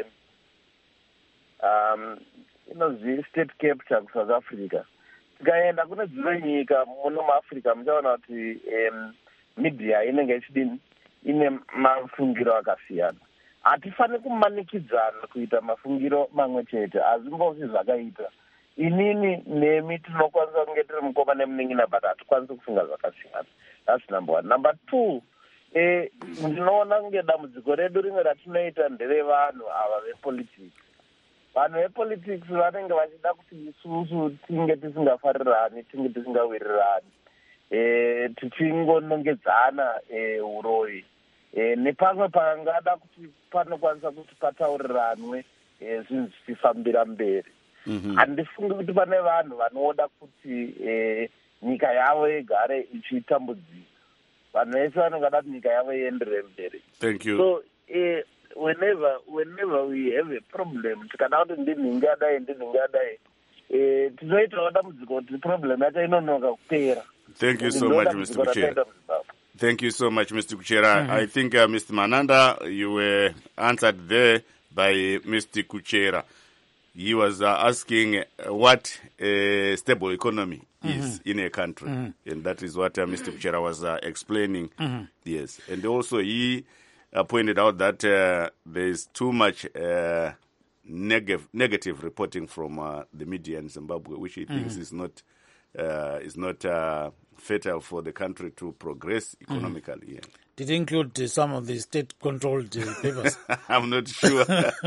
inonzi state capture kuSouth Africa. Tikaenda kune dzimwe nyika muno muAfrica muchaona kuti media inenge ichidini, ine mafungiro akasiyana. Hatifani kumanikidzana kuita mafungiro mamwe chete, hazvimbosi zvakaita. Inini nemi tinokwanisa kunge tiri mukoma nemunin'ina but hatikwanisi kufunga zvakasiyana. That's number one. Number two, ndinoona kunge dambudziko redu rimwe ratinoita nderevanhu ava vepolitics. Vanhu vepolitics vanenge vachida kuti isusu tinge tisingafarirani, tinge tisingawirirani, tichingonongedzana uroyi. Nepamwe pangada kuti panokwanisa kuti patauriranwe zvinhu zvichifambira mberi. Handifungi kuti pane vanhu vanoda kuti nyika yavo igare ichitambudzika. Vanhu vese vanongada kuti nyika yavo ienderere mberi. Thank you. So whenever we have a problem, tikada kuti ndinhingadai tinoitawo dambudziko kuti problem yacho inonoka kupera. Thank you so much, Mr. Kuchera. Thank you so much, Mr. Kuchera. I think, Mr. Mananda, you were answered there by Mr. Kuchera. He was asking what a stable economy is in a country. And that is what Mr. Kuchera was explaining. Yes. And also he pointed out that there is too much negative reporting from the media in Zimbabwe, which he thinks is not fertile for the country to progress economically. Yeah. Did it include some of the state-controlled papers? I'm not sure.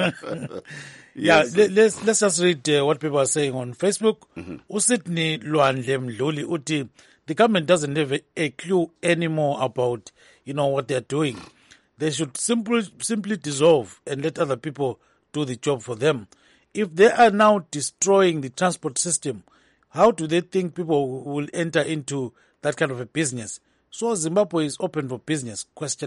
Yes. Yeah, let's just read what people are saying on Facebook. Usitni Luandle Mdluli uti, the government doesn't have a clue anymore about, what they're doing. They should simply dissolve and let other people do the job for them. If they are now destroying the transport system, how do they think people will enter into that kind of a business? So Zimbabwe is open for business, ?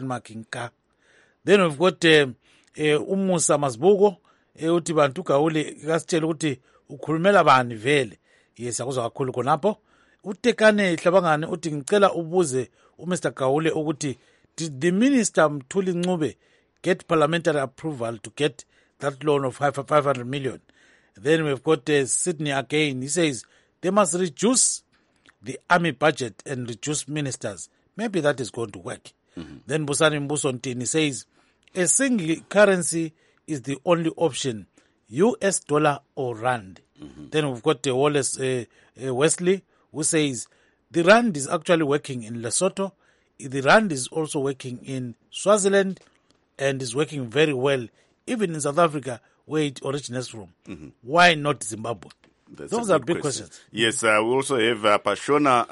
Then we've got Umusa Masbugo, uti bantu kaule kasitshela ukuthi ukhulumela bani vele. Yes, akuzwa kakhulu khonapho. Utekane Hlabangane uti ngicela ubuze uMr Kaule ukuthi did the minister Mthuli Ncube get parliamentary approval to get that loan of 500 million? Then we've got Sydney again. He says they must reduce the army budget and reduce ministers. Maybe that is going to work. Then Busani Mbusontini says a single currency is the only option, US dollar or rand. Then we've got Wallace Wesley, who says the rand is actually working in Lesotho. The rand is also working in Swaziland and is working very well, even in South Africa, where it originates from. Why not Zimbabwe? Those are big questions. Yes, we also have Pashona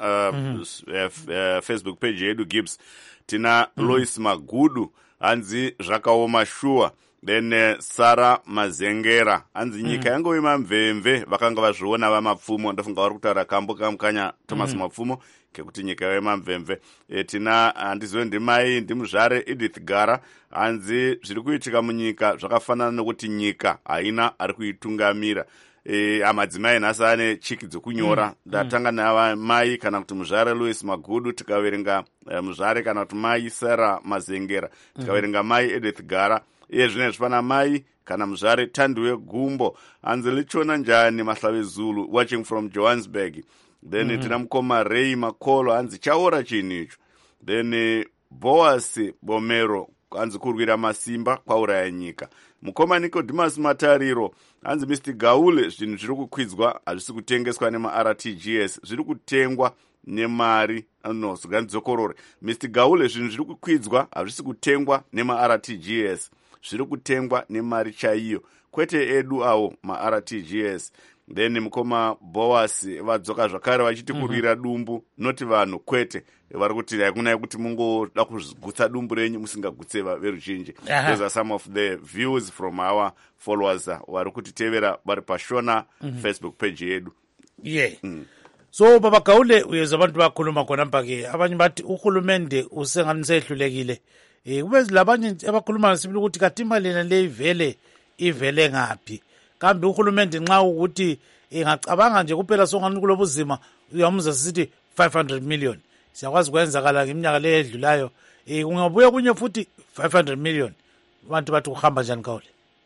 Facebook page Edu Gibbs. Tina Lois Magudu, Anzi Zakaoma Shua. Then Sarah Mazengera. Anzi nyika yango imamvemve vakanga vazviona vamapfumo ndofunga vari kutaura kambo kamukanya Thomas Mapfumo kekuti nyika yemamvemve. Tina andizwe ndimai ndimuzvare Edith Gara. Anzi zviri kuitika munyika zvakafanana nokuti nyika haina ari kuitungamira. Amadzimai nhasi ane chiki dzokunyora. Ndatanga nava mai kana kuti muzvare Louis Magudu, tikaverenga muzvare kana kuti mai Sarah Mazengera, tikaverenga mai Edith Gara. Iye zvine zvipana mai kana muzvare Thandiwe Gumbo. Anzi lichona njani Mahlave Zulu watching from Johannesburg. Then tina mukoma Ray Makolo anzi chaora chinhu icho. Then Boas Bomero anzi kurwira masimba kwauraya nyika. Mukoma Nicodemus Matariro anzi Mr Gaule zvinhu zviri kukwidzwa hazvisi kutengeswa nema-RTGS, zviri kutengwa nemari zganzokorore. Mr Gaule zvinhu zviri kukwidzwa hazvisi kutengwa nema-RTGS, zviri kutengwa nemari chaiyo, kwete edu awo ma-RTGS. Then mukoma Boas vadzoka zvakare vachiti kurwira dumbu, noti vanhu kwete vari kuti hakunai kuti mungoda kugutsa dumbu renyu musingagutse veruzhinji. Those are some of the views from our followers vari kutitevera vari Pashona Facebook page yedu. Yeah. So baba Gaule uyeza abantu bakhuluma khona mpake abanye bathi uhulumende usengani sehlulekile. Kube labanye abakhuluma sibili ukuthi kathi imali lena le ivele ngaphi. Kambe uhulumende nxa ukuthi ingacabanga nje kuphela songani kulobuzima uyamza sithi 500 million. Siyakwazi kwenzakala ngeminyaka le edlulayo. Kungabuya kunye futhi 500 million. Abantu bathi kuhamba njani Gaule?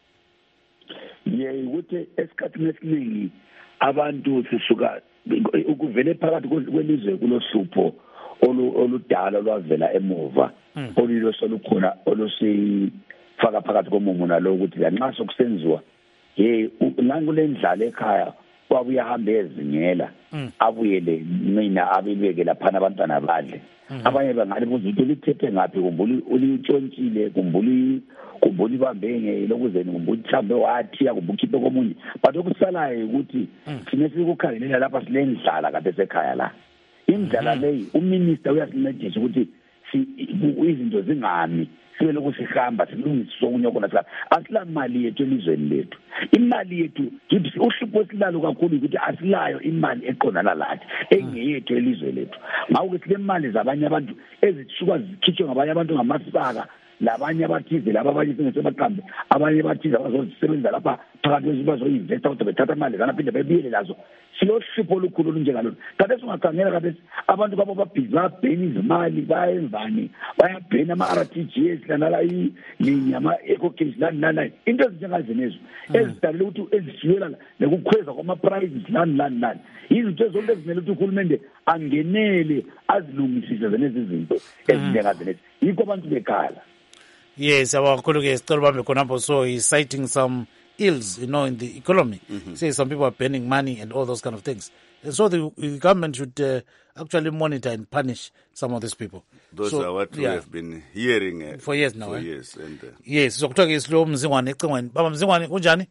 Ukuthi esikhathini esiningi abantu sisuka ukuvele phakathi kwelizwe kulohlupho oludala lwavela emuva olilo solukhona olusifaka phakathi komumo nalo ukuthi nxa sokusenziwa nangulendlala ekhaya wabuya hambe ezingela abuyele mina abibeke lapha abantwana badle abanye bangale buza ukuthi lithethe ngaphi kumbuli ulitshontshile kumbuli bambenge lokuzeni kumbuli mhlambe wathi akubukhiphe komunye but okusalayo ukuthi sine sikukhangelela lapha silendlala kade sekhaya la indlala leyi uminister uyasincedisa ukuthi izinto zingami sibe lokusihamba silungise okunye khona sala asila mali yethu elizweni lethu imali yethu ngithi uhlupho silalo kakhulu ukuthi asilayo imali eqondana lathi engeyethu elizwe lethu ngakho sile mali zabanye abantu ezithuka zikhitshwe ngabanye abantu ngamasaka labanye abathize laba abanye singesebaqambe abanye bathize abazosebenza lapha phakathi kwezibazoyinvesta kodwa bethatha imali zanaphinde bebuyele lazo silohlupho olukhulu olunjengalolu kade singakhangela kade abantu babo babhiza bheni izimali bayenzani bayabhena ama-RTGS lanala ama-eco-case lani into ezinjengazenezo ezidalela ukuthi ezisiyela nekukhweza kwama-prices lani izinto ezonke ezinele ukuthi uhulumende angenele azilungisise zenezi zinto ezinjengazenezi yikho abantu bekhala. Yes, our colleague is still so he's citing some ills, in the economy. Say some people are burning money and all those kind of things. And so the government should actually monitor and punish some of these people. Those are what we have been hearing for years now. For years. And, yes, so kuthiwa ke silo Mzingwane ecingweni. Baba Mzingwane kunjani?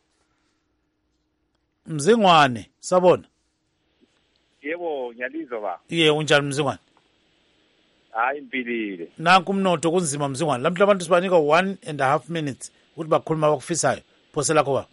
Mzingwane, sabona? Yebo, ngiyalizwa ba. Unjani Mzingwane? Hayi impilile. Nanku umnotho kunzima Mzingwane. Lamhla abantu sibanika 1.5 minutes ukuthi bakhuluma bakufisayo. Phose lakho ba.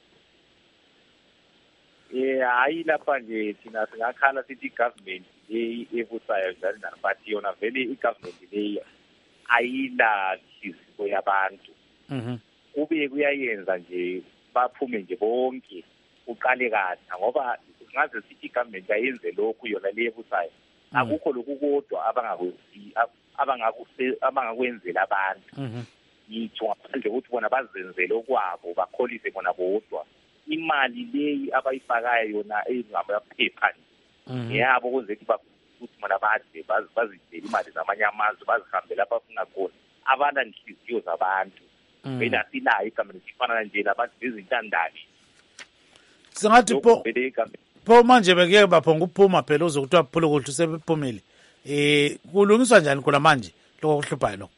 Hayi lapha nje thina singakhala sithi government evusayo njalo but yona vele i-government leyi ayila nhliziyo yabantu. Kube kuyayenza nje baphume nje bonke uqale kahle ngoba ngaze sithi government ayenze lokhu yona le evusayo. Akukho lokhu kodwa abangakwenzela abantu. Yitho nje ukuthi bona bazenzele okwabo bakholise bona bodwa. Imali leyi abayifakayo yona engamaphepha yabo ukuze ukuthi bona bathi bazidela imali zamanye amazwe bazihambe lapha afuna khona abana nhliziyo zabantu bela silayo igameni sifana nje labantu bezintandane singathi po manje beke baphonga ukuphuma phela uzokuthiwa phula kuhle sebephumile kulungiswa njani khona manje lokho kuhluphayo lokho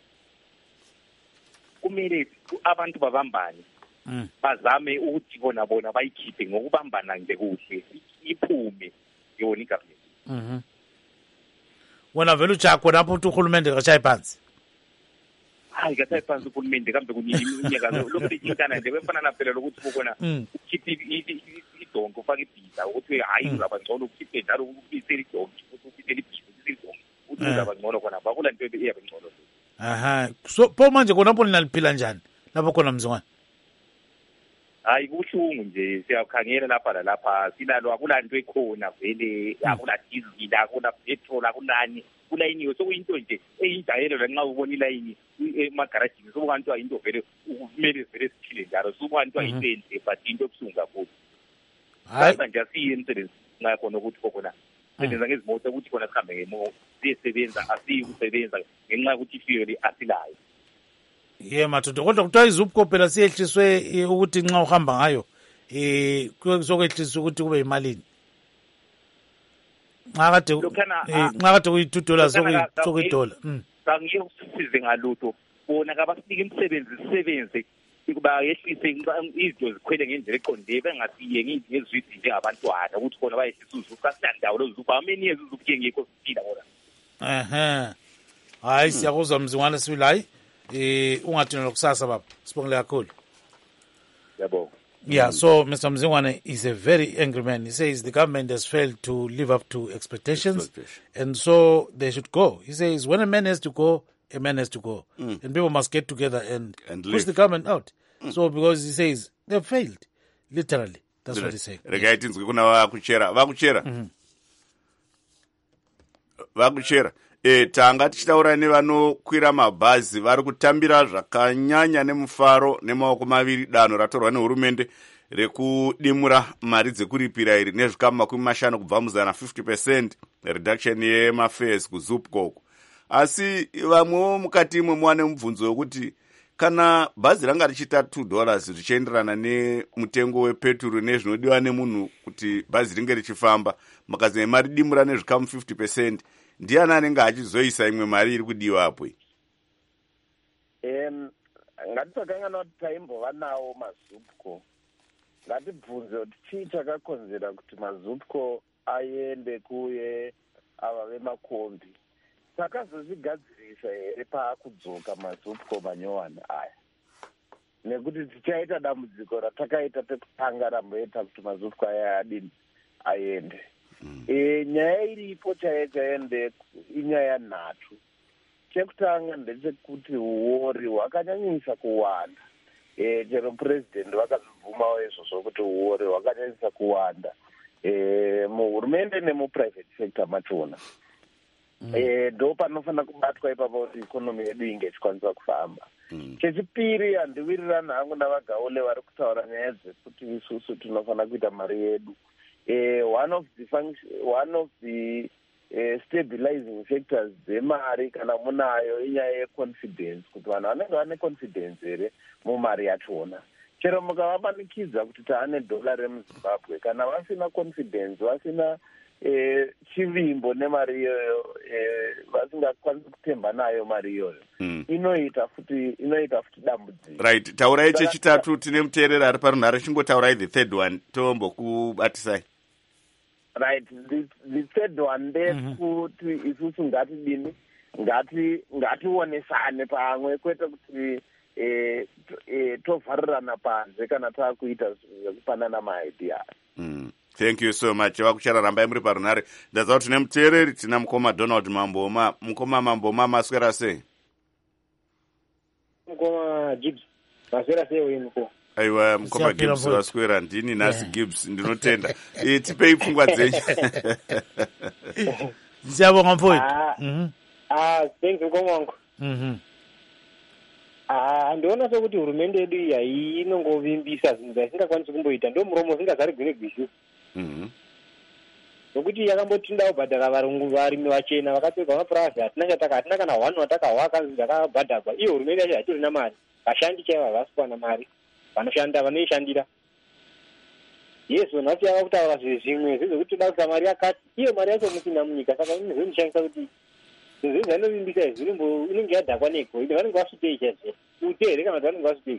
kumele abantu babambane bazame ukuthi bona bayikhiphe ngokubambana nje kuhle iphume yona igovernment. Wena vele ujakho lapho uthi uhulumende kashaye phansi. Hayi kashaye phansi uhulumende kambe kunyaka lokho inkana nje befana naphela lokuthi ukona ukhiphe idongo ufake ibhiza ukuthi hayi uzaba ngcono ukhiphe njalo ukubisela idongo ukhiphe ibhiza uthi uzaba ngcono khona bakula nto eyabe ngcono. So po manje khona lapho naliphila njani lapho khona Mzingwane? Hayi kuhlungu nje siyakhangela lapha silalo akulanto ekhona vele akula diesel akula petrol akulani kulayiniwe sokuyinto nje eyinjayelo lanxa ubona ilayini emagarajini sokubantu ayinto vele kumele vele siphile njalo sokubantu ayinto but into ebuhlungu kakhulu. Hayi manje asiye emsebenzi ngakhona ukuthi khona sebenza ngezimoto ukuthi khona sihambe ngemo sisebenza asiyi kusebenza ngenxa ukuthi fuel asilayo. Madoda kodwa kuthiwa izupco phela siyehliswe ukuthi nxa uhamba ngayo sokwehliswa ukuthi kube yimalini nxa kade kuyi$2 sokuyi-$1. Angeke usisize ngalutho bona kabasinike imisebenzi sisebenze bayehlise izinto zikhwele ngendlela eqondile bengasiye ngezwidi njengabantwana ukuthi khona bayehlise uzupco asilandawo lozupco ameni yezuzupco ngekho siphila bona. Hayi siyakuzwa Mzingwane sibili hayi ungathina lokusasa baba sibongile kakhulu. Yebo. So Mr. Mzingwane is a very angry man. He says the government has failed to live up to expectations and so they should go. He says when a man has to go, a man has to go. And people must get together and push the government out. So because he says they've failed. Literally. That's what he's saying. Regaiti nzwi kuna vakuchera. Tanga tichitaura nevanokwira mabhazi vari kutambira zvakanyanya nemufaro nemaoko maviri danho ratorwa nehurumende rekudimura mari dzekuripira iri nezvikamu 50 kubva muzana 50% reduction yemafares kuzupco. Asi vamwewo mukati imwe muwane mubvunzo wekuti kana bhazi ranga richiita $2 zvichienderana nemutengo wepeturu nezvinodiwa nemunhu kuti bhazi ringe richifamba makazi maridimura nezvikamu 50%, ndiani anenge achizoisa imwe mari iri kudiwa apo? Ngatisakangana kuti taimbova nawo mazupco. Ngatibvunze kuti chii chakakonzera kuti mazupco aende kuye ava vemakombi. Takazozvigadzirisa here paakudzoka mazupco manyowana aya. Nekuti tichaita dambudziko ratakaita pekutanga ramboita kuti mazupco aya adini aende. Nyaya iripo chaiende inyaya nhatu. Chekutanga ndechekuti uori hwakanyanyisa kuwanda. Chero president vakazvibvumawo izvozvo kuti uori hwakanyanyisa kuwanda muhurumende nemuprivate sector machona. Ndo panofanira kubatwa ipapo kuti ikonomi yedu inge ichikwanisa kufamba. Chechipiri, handiwirirani hangu navagaule vari kutaura nyaya dzekuti isusu tinofanira kuita mari yedu. One of the stabilizing factors dzemari kana munayo inyaya yeconfidence, kuti vanhu vanenge vane confidence here mumari yachona. chero mukavamanikidza kuti taane dhola remuzimbabwe kana vasina confidence vasina chivimbo nemari iyoyo vasingakwanisi kutemba nayo mari iyoyo inoita futi dambudziko. Right, taurai chechitatu. Tine muteereri ari parunhare, chingotaurai the third one tombokubatisai. Right, the third one ndekuti isusu ngatidini ngationesane pamwe kwete kuti tovharirana panze kana taakuita zvekupanana maidea. Thank you so much. Vakuchararambai muri parunhare. Ndaziva kuti tine muteereri, tina mukoma Donald Mamboma. Mukoma Mamboma, maswera sei? Mukoma Gibbs, maswera sei uyu mukoma? Aiwa, mukoma Gibbs waswera. Ndini nhasi Gibbs, ndinotenda. Tipei pfungwa dzenyu. Ndichabonga mfowethu. Thank you mukoma wangu. Ndiona sokuti hurumende yedu iyi inongovimbisa zvinhu zvisingakwanisi kumboita. Ndo muromo usingazari gwine gwisi. Nokuti yakambotindawo bhadhara varimi vachena vakatorwa mapurazi hatina kana hwanu watakahwaka zvakabhadharwa. Iyo hurumende yacho hatirina mari. Vashandi chaivo havasi kuwana mari. Vanoishandira. Yes, vanhu yava kutaura zvimwe zvezvekuti toda kuisa mari yakati. Iyo mari yacho musina munyika. Saka inozondishandisa kuti zvinhu zvainovimbisa izvi inenge yadhakwa neko. Ine vanenge vasvipei chaizvo. Uteere kana kuti vanenge vasvipei.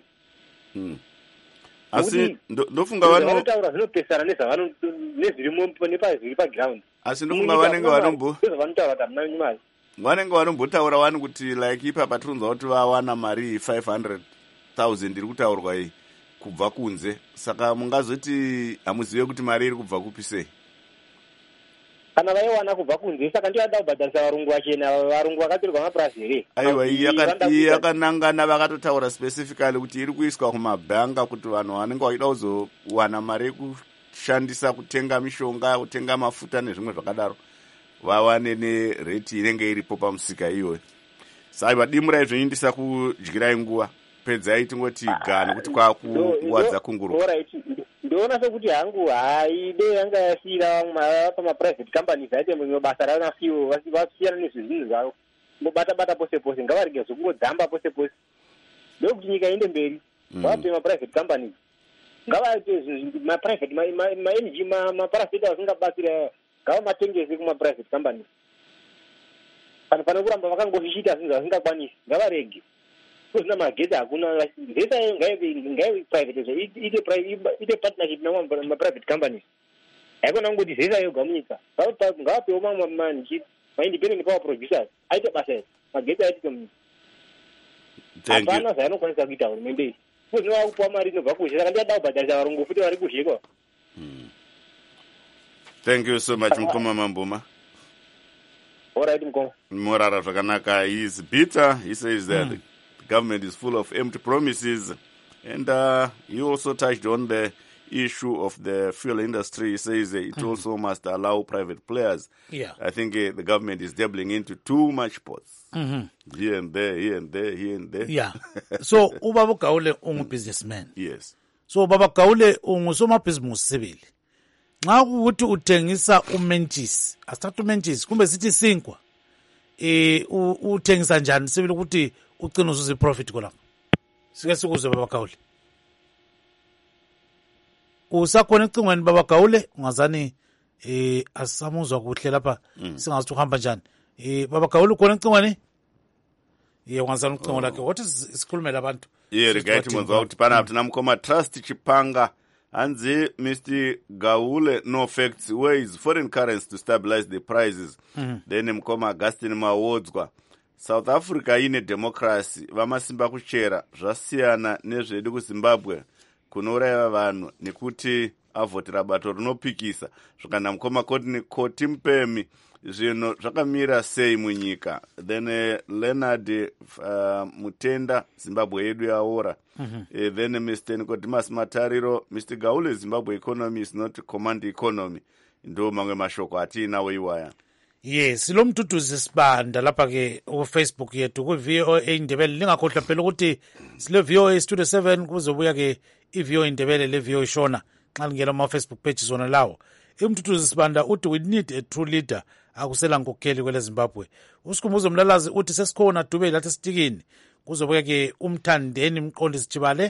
Asi ndofunga vanotaura zvinopesana nezvirimo nepazviri paground. Asi ndofunga vanenge vanotaura kuti hamuna mari. Vanenge vanombotaura wani kuti like ipapa tironza kuti vawana mari 500,000 iri kutaurwa iyi kubva kunze. Saka mungazoti hamuzive kuti mari iri kubva kupi sei? Kana vaiwana kubva kunze, saka ndiyada kubhadharisa varungu vachena, varungu vakatorwa mapurazi here. Aiwa, iyi yakanangana vakatotaura specifically kuti iri kuiswa kumabhanga kuti vanhu vanenge vachida kuzowana mari yekushandisa kutenga mishonga, kutenga mafuta nezvimwe zvakadaro, vawane nereti inenge iripo pamusika iyoyo. Saiwa, dimurai zvoindisa kudyirai nguva. Pedzai tingoti gana kuti kwakuwa dzakunguruka. Ndoona sokuti hangu haide yanga yasiyira pamaprivate companies aite mumwe basa ranasiwo vasiyana nezvinhu zvavo. Mbobata pose pose, ngavarege zvokungodzamba pose pose. Ndokuti nyika iende mberi. Vape maprivate companies. Ngavaite maprivate ma-energy maparasita vasingabatsira ngavamatengese kumaprivate companies. Pane kuramba vakangozvichita zvinhu zvasingakwanisi. Ngavarege. Kuzina magetsi hakuna zeta ngaive private ite partnership private companies. Haikona kungoti zeta yoga munyika. Ngavapewo ma-independent power producers aite basa magetsi aitike munyika. Hapana zvainokwanisa kuita hurumende iyi. Kuzina vakupuwa mari inobva kuzhe. Saka ndiyada kubhadharisa varungu futi vari kuzhekwa. Thank you so much, Mukoma Mamboma. All right, Mukoma. Morara zvakanaka. He is bitter. He says that the government is full of empty promises. And he also touched on the issue of the fuel industry. He says it also must allow private players. Yeah. I think the government is dabbling into too much pots. Here and there, here and there, here and there. Yeah. So, Ubaba Gaule ungu businessman. Yes. So, Ubaba Gaule ungu soma business sibili. Nxa ukuthi uthengisa umentshisi, asithatha umentshisi kumbe sithi sinkwa. Uthengisa njani sibili ukuthi ucina uzuza profit kolapho. Sike sikuzwe Baba Gaule. Usakhona icingweni Baba Gaule, ungazani asamuzwa kuhle lapha singazi uhamba njani. Baba Gaule khona icingweni? Ungazani ucingo lakhe. What is isikhulumela abantu? Rigaiti mwanzo ukuthi pana tina Mukoma Trust Chipanga. Anzi, Mr. Gaule, no facts, ways foreign currency to stabilize the prices. Then Mukoma Augustine Mawodzwa. South Africa ine democracy, vamasimba kuchera, zvasiyana nezvedu kuZimbabwe, kunouraya vanhu nekuti avhotera bato rinopikisa. Zvakana Mukoma koti mpemi, zvinhu zvakamira sei munyika. Then Leonard Mutenda, Zimbabwe yedu yaora. Then Mr. Nicodemus Matariro, Mr. Gaule, Zimbabwe economy is not command economy. Ndo mamwe mashoko atinawo iwaya. Yes, lo mduduzi sibanda lapha ke ku Facebook yethu ku VOA Indebele. Lingakhohlwa phela ukuthi sile VOA Studio 7 kuzobuya ke iVO Indebele le VOA Shona xa ngena ama Facebook page zona lawo. Umduduzi sibanda uthi we need a true leader akusela ngokheli kwele Zimbabwe. Usikhumbuzo Mlalazi uthi sesikhona Dube lathi sitikini. Kuzobuya ke uMthandeni Mqondisi Jibale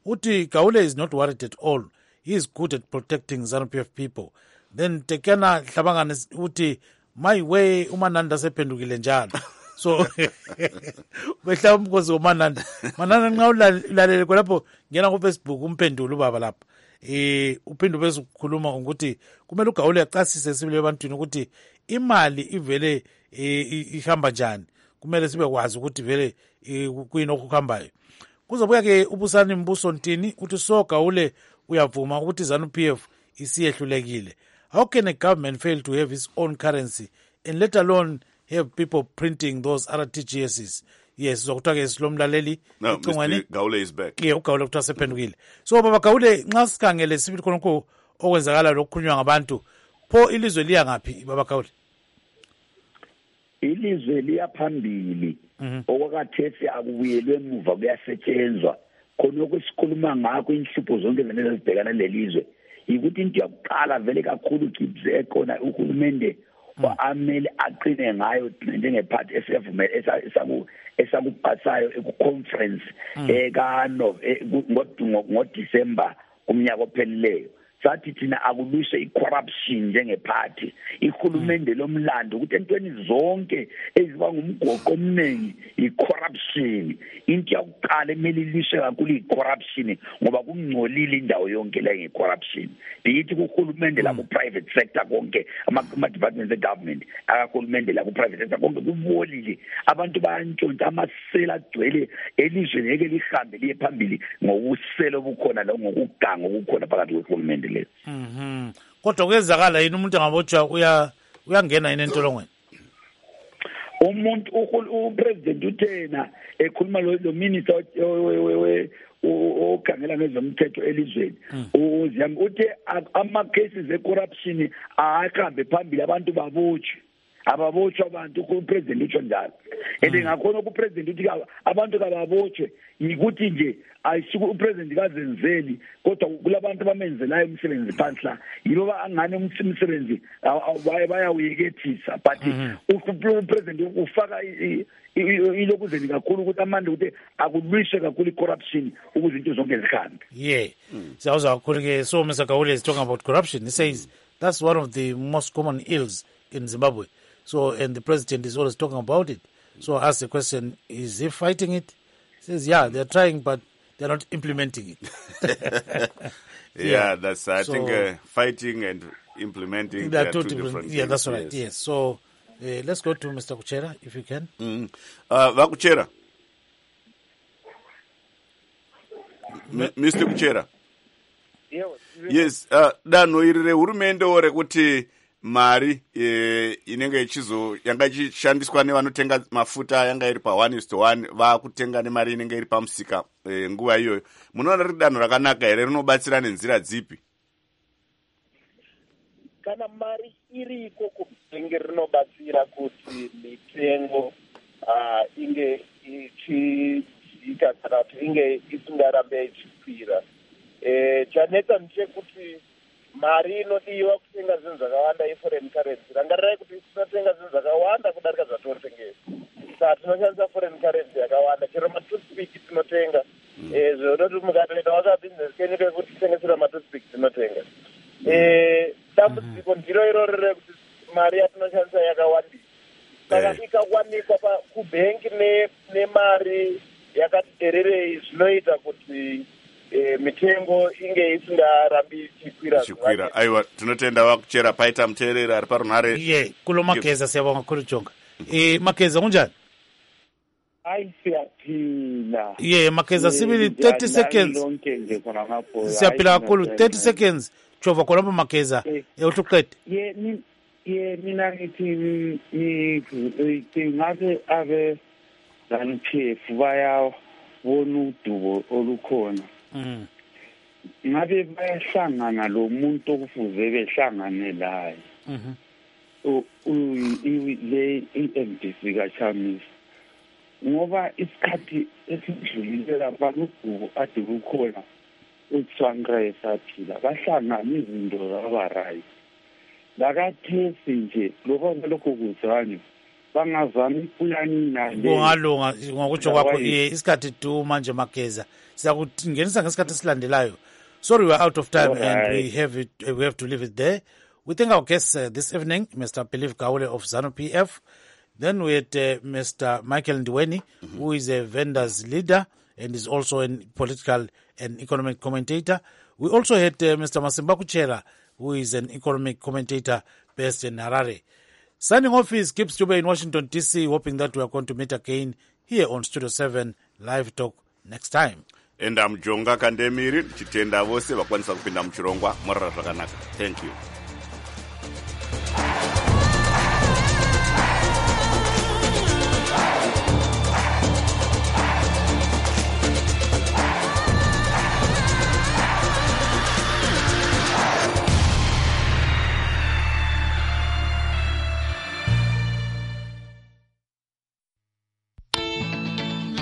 uthi Gaule is not worried at all. He is good at protecting ZANU-PF people. Then Tekena Hlabangani uthi my way uMananda sephendukile njalo. So behla umkhosi uMananda. Mananda nxa ulalele khonapho ngena ku Facebook umphendula ubaba lapha. Uphinde bese ukukhuluma ukuthi kumele uGaule acasise sibile ebantwini ukuthi imali ivele ihamba njani. Kumele sibe kwazi ukuthi vele kuyini okuhambayo. Kuzobuya ke ubusani Mbuso Ntini uthi so Gaule uyavuma ukuthi ZANU-PF isiyehlulekile. How can a government fail to have its own currency and let alone have people printing those RTGSs? Yes, zokuthiwa ke silomlaleli. No, Mr. Gaule is back. Yeah, uGaule kuthiwa sephendukile. So baba Gaule nxa sikhangele sibili khonokho okwenzakala lokukhulunywa ngabantu, pho ilizwe liya ngaphi baba Gaule? Ilizwe liya phambili. Okwakathesi akubuyelwe emuva kuyasetshenzwa. Khonokho sikhuluma ngakho inhlupho zonke ezibhekana lelizwe. Ukuthi into yokuqala vele kakhulu Gibbs ekhona uhulumende amele aqine ngayo njengephathi esakubhasayo eku-conference ngoDisemba kumnyaka ophelileyo. Sathi thina akulwiswe i-corruption njengephathi ihulumende lomlando ukuthi entweni zonke eziba ngumgoqo omningi i-corruption. Into yokuqala emele ilwiswe kakhulu i-corruption ngoba kungcolile indawo yonke la nge-corruption. Diyithi kuhulumende la ku-private sector konke ama-departments e-government akahulumende la ku-private sector konke kubolile. Abantu bayantshontsha amasela agcwele elizweni eke lihambe liye phambili ngokusela obukhona ngokuganga okukhona phakathi kwehulumende. Kodwa kwenzakala yini umuntu angabotshwa uyangena yini entolongweni? Umuntu upresident uthena ekhuluma lo minister okhangela ngezomthetho elizweni uziyami uthi ama cases e-corruption ahambe phambili abantu babotshwe ababotshwa abantu upresident utsho njalo engakhona upresident uthi abantu kababotshwe yikuthi nje ayisuku upresident kazenzeli kodwa kulabantu bamenzelayo umsebenzi phansi la yibo angane umsebenzi bayawuyekethisa but upresident ufaka ilokuzeni kakhulu ukuthi amande ukuthi akulwiswe kakhulu i-corruption ukuze into zonke zihambe. Siyawuzwa kakhulu ke. So Mr. Gaule is talking about corruption. He says that's one of the most common ills in Zimbabwe. So, and the president is always talking about it. So I asked the question, is he fighting it? He says, yeah, they're trying, but they're not implementing it. That's, I think fighting and implementing, they are two different things. Yeah, that's right, yes. So let's go to Mr. Kuchera, if you can. Kuchera. Mr. Kuchera. Yes, danho iri rehurumende ore kuti mari inenge yanga ichishandiswa nevanotenga mafuta yanga iri pa1:1 vakutenga nemari inenge iri pamusika nguva iyoyo. Munoona riri danho rakanaka here, rinobatsira nenzira dzipi? Kana mari iriko kubhengi rinobatsira kuti mitengo inge ichiita kana kuti inge isingarambe ichikwira. Chanetsa ndechekuti mari inodiwa kutenga zvinhu zvakawanda iforeign currency. Rangarirai kuti tinotenga zvinhu zvakawanda kudarika zvatorotengesa. Saka tinoshandisa foreign currency yakawanda. Chero matoothpick tinotenga. Zvinoti mukatoenda wakabusiness kenyu kekuti titengesera matoothpick tinotenga. Dambudziko ndiro iroro rekuti mari yatinoshandisa yakawandisa. Saka ikawanikwa kubhengi nemari yakati dererei zvinoita kuti mitengo inge isingarambi ichikwira. Aiwa, tinotenda Wakuchera. Paita muteereri ari parunhare. Kulo Makeza siyabonga kakhulu Jonga. Makeza kunjani? Siyaphila. Makeza sibili 30 seconds. Siyaphila kakhulu 30 seconds. Chova khonapho Makeza. Utuqede. Mina ngithi ngabe abe ZANU-PF bayabona udubo olukhona. Ngabe bayahlangana lo muntu okufuze behlangane laye. Le MDC kaChamisa. Ngoba isikhathi esidlulile lapha udubo ade kukhona uTswangre saphila bahlangana izinto zaba right. Lakathesi nje lokho lokho kuzani bangazami ipulani nale kungalunga ngokutsho kwakho isikhathi tu manje Mageza siyakungenisa ngesikhathi esilandelayo. Sorry, we're out of time and we have to leave it there. We thank our guests this evening, Mr. Belief Gaule of ZANU-PF. Then we had Mr. Michael Ndiweni, who is a vendors leader and is also a political and economic commentator. We also had Mr. Masimba Kuchera, who is an economic commentator based in Harare. Signing off is Gibbs Dube in Washington, D.C., hoping that we are going to meet again here on Studio 7 Live Talk next time. And I'm Jonga Kandemiri, chitenda vose vakwanisa kupinda muchirongwa mwarara zvakanaka. Thank you.